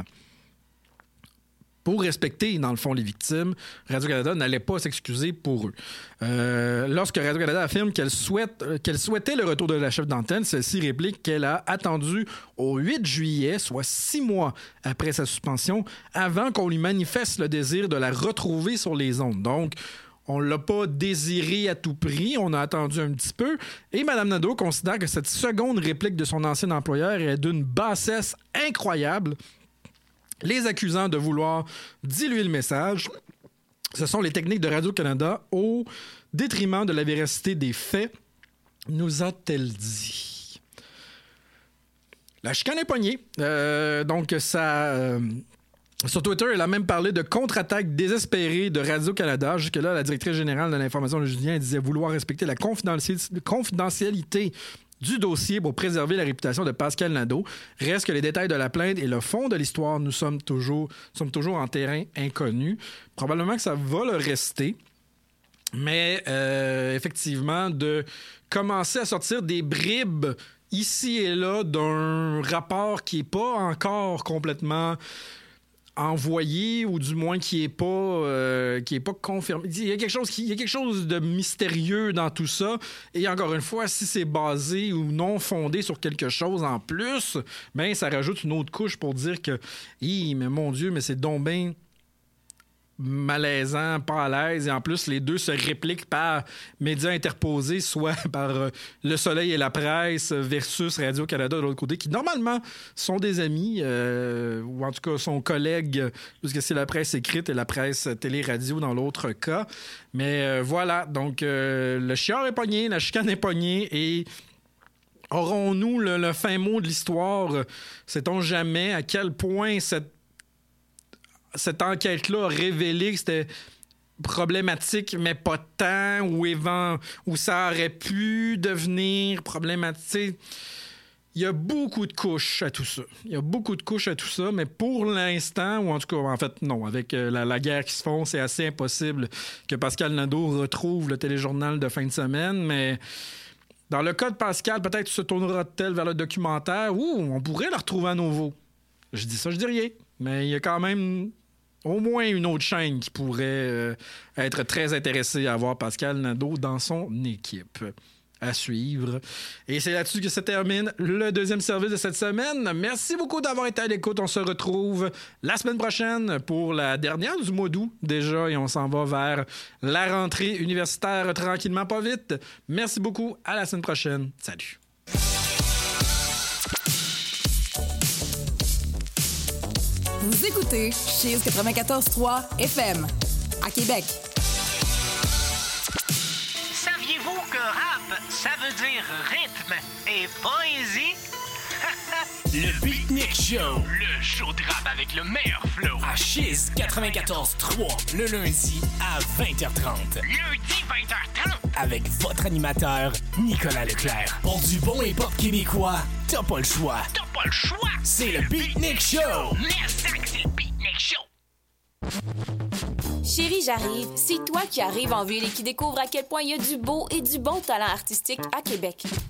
Pour respecter, dans le fond, les victimes, Radio-Canada n'allait pas s'excuser pour eux. Euh, lorsque Radio-Canada affirme qu'elle, souhaite, qu'elle souhaitait le retour de la chef d'antenne, celle-ci réplique qu'elle a attendu au huit juillet, soit six mois après sa suspension, avant qu'on lui manifeste le désir de la retrouver sur les ondes. Donc, on ne l'a pas désiré à tout prix, on a attendu un petit peu. Et Mme Nadeau considère que cette seconde réplique de son ancien employeur est d'une bassesse incroyable, les accusant de vouloir diluer le message. Ce sont les techniques de Radio-Canada au détriment de la véracité des faits, nous a-t-elle dit. La chicane est poignée. Euh, donc, ça... Euh, sur Twitter, elle a même parlé de contre-attaque désespérée de Radio-Canada. Jusque-là, la directrice générale de l'information, le Julien, disait vouloir respecter la confidentialité du dossier pour préserver la réputation de Pascal Nadeau. Reste que les détails de la plainte et le fond de l'histoire, nous sommes toujours, sommes toujours en terrain inconnu. Probablement que ça va le rester. Mais euh, effectivement, de commencer à sortir des bribes ici et là d'un rapport qui n'est pas encore complètement envoyé, ou du moins qui est pas euh, qui est pas confirmé. Il y a quelque chose qui, il y a quelque chose de mystérieux dans tout ça. Et encore une fois, si c'est basé ou non fondé sur quelque chose en plus, ben ça rajoute une autre couche pour dire que, hi, mais mon Dieu, mais c'est donc bien malaisant, pas à l'aise, et en plus les deux se répliquent par médias interposés, soit par euh, Le Soleil et la presse versus Radio-Canada de l'autre côté, qui normalement sont des amis, euh, ou en tout cas sont collègues, puisque c'est la presse écrite et la presse télé-radio dans l'autre cas. Mais euh, voilà, donc euh, le chiard est pogné, la chicane est pognée, et aurons-nous le, le fin mot de l'histoire? Sait-on jamais à quel point cette cette enquête-là a révélé que c'était problématique, mais pas tant, ou, évent... ou ça aurait pu devenir problématique. Il y a beaucoup de couches à tout ça. Il y a beaucoup de couches à tout ça, mais pour l'instant, ou en tout cas, en fait, non, avec euh, la, la guerre qui se font, c'est assez impossible que Pascal Nadeau retrouve le téléjournal de fin de semaine, mais dans le cas de Pascal, peut-être se tournera-t-elle vers le documentaire, ou on pourrait le retrouver à nouveau. Je dis ça, je dis rien, mais il y a quand même au moins une autre chaîne qui pourrait euh, être très intéressée à voir Pascal Nadeau dans son équipe. À suivre. Et c'est là-dessus que se termine le deuxième service de cette semaine. Merci beaucoup d'avoir été à l'écoute. On se retrouve la semaine prochaine pour la dernière du mois d'août déjà et on s'en va vers la rentrée universitaire tranquillement pas vite. Merci beaucoup. À la semaine prochaine. Salut. Vous écoutez Chiz quatre-vingt-quatorze trois F M à Québec. Saviez-vous que rap, ça veut dire rythme et poésie? Le Beatnik Show. Le show de rap avec le meilleur flow. À Chiz quatre-vingt-quatorze trois, le lundi à vingt heures trente. Lundi vingt heures trente. Avec votre animateur, Nicolas Leclerc. Pour du bon hip-hop québécois, t'as pas le choix. T'as pas le choix. C'est le Beatnik Show. Merci, c'est le Beatnik Show. Chérie, j'arrive. C'est toi qui arrives en ville et qui découvre à quel point il y a du beau et du bon talent artistique à Québec.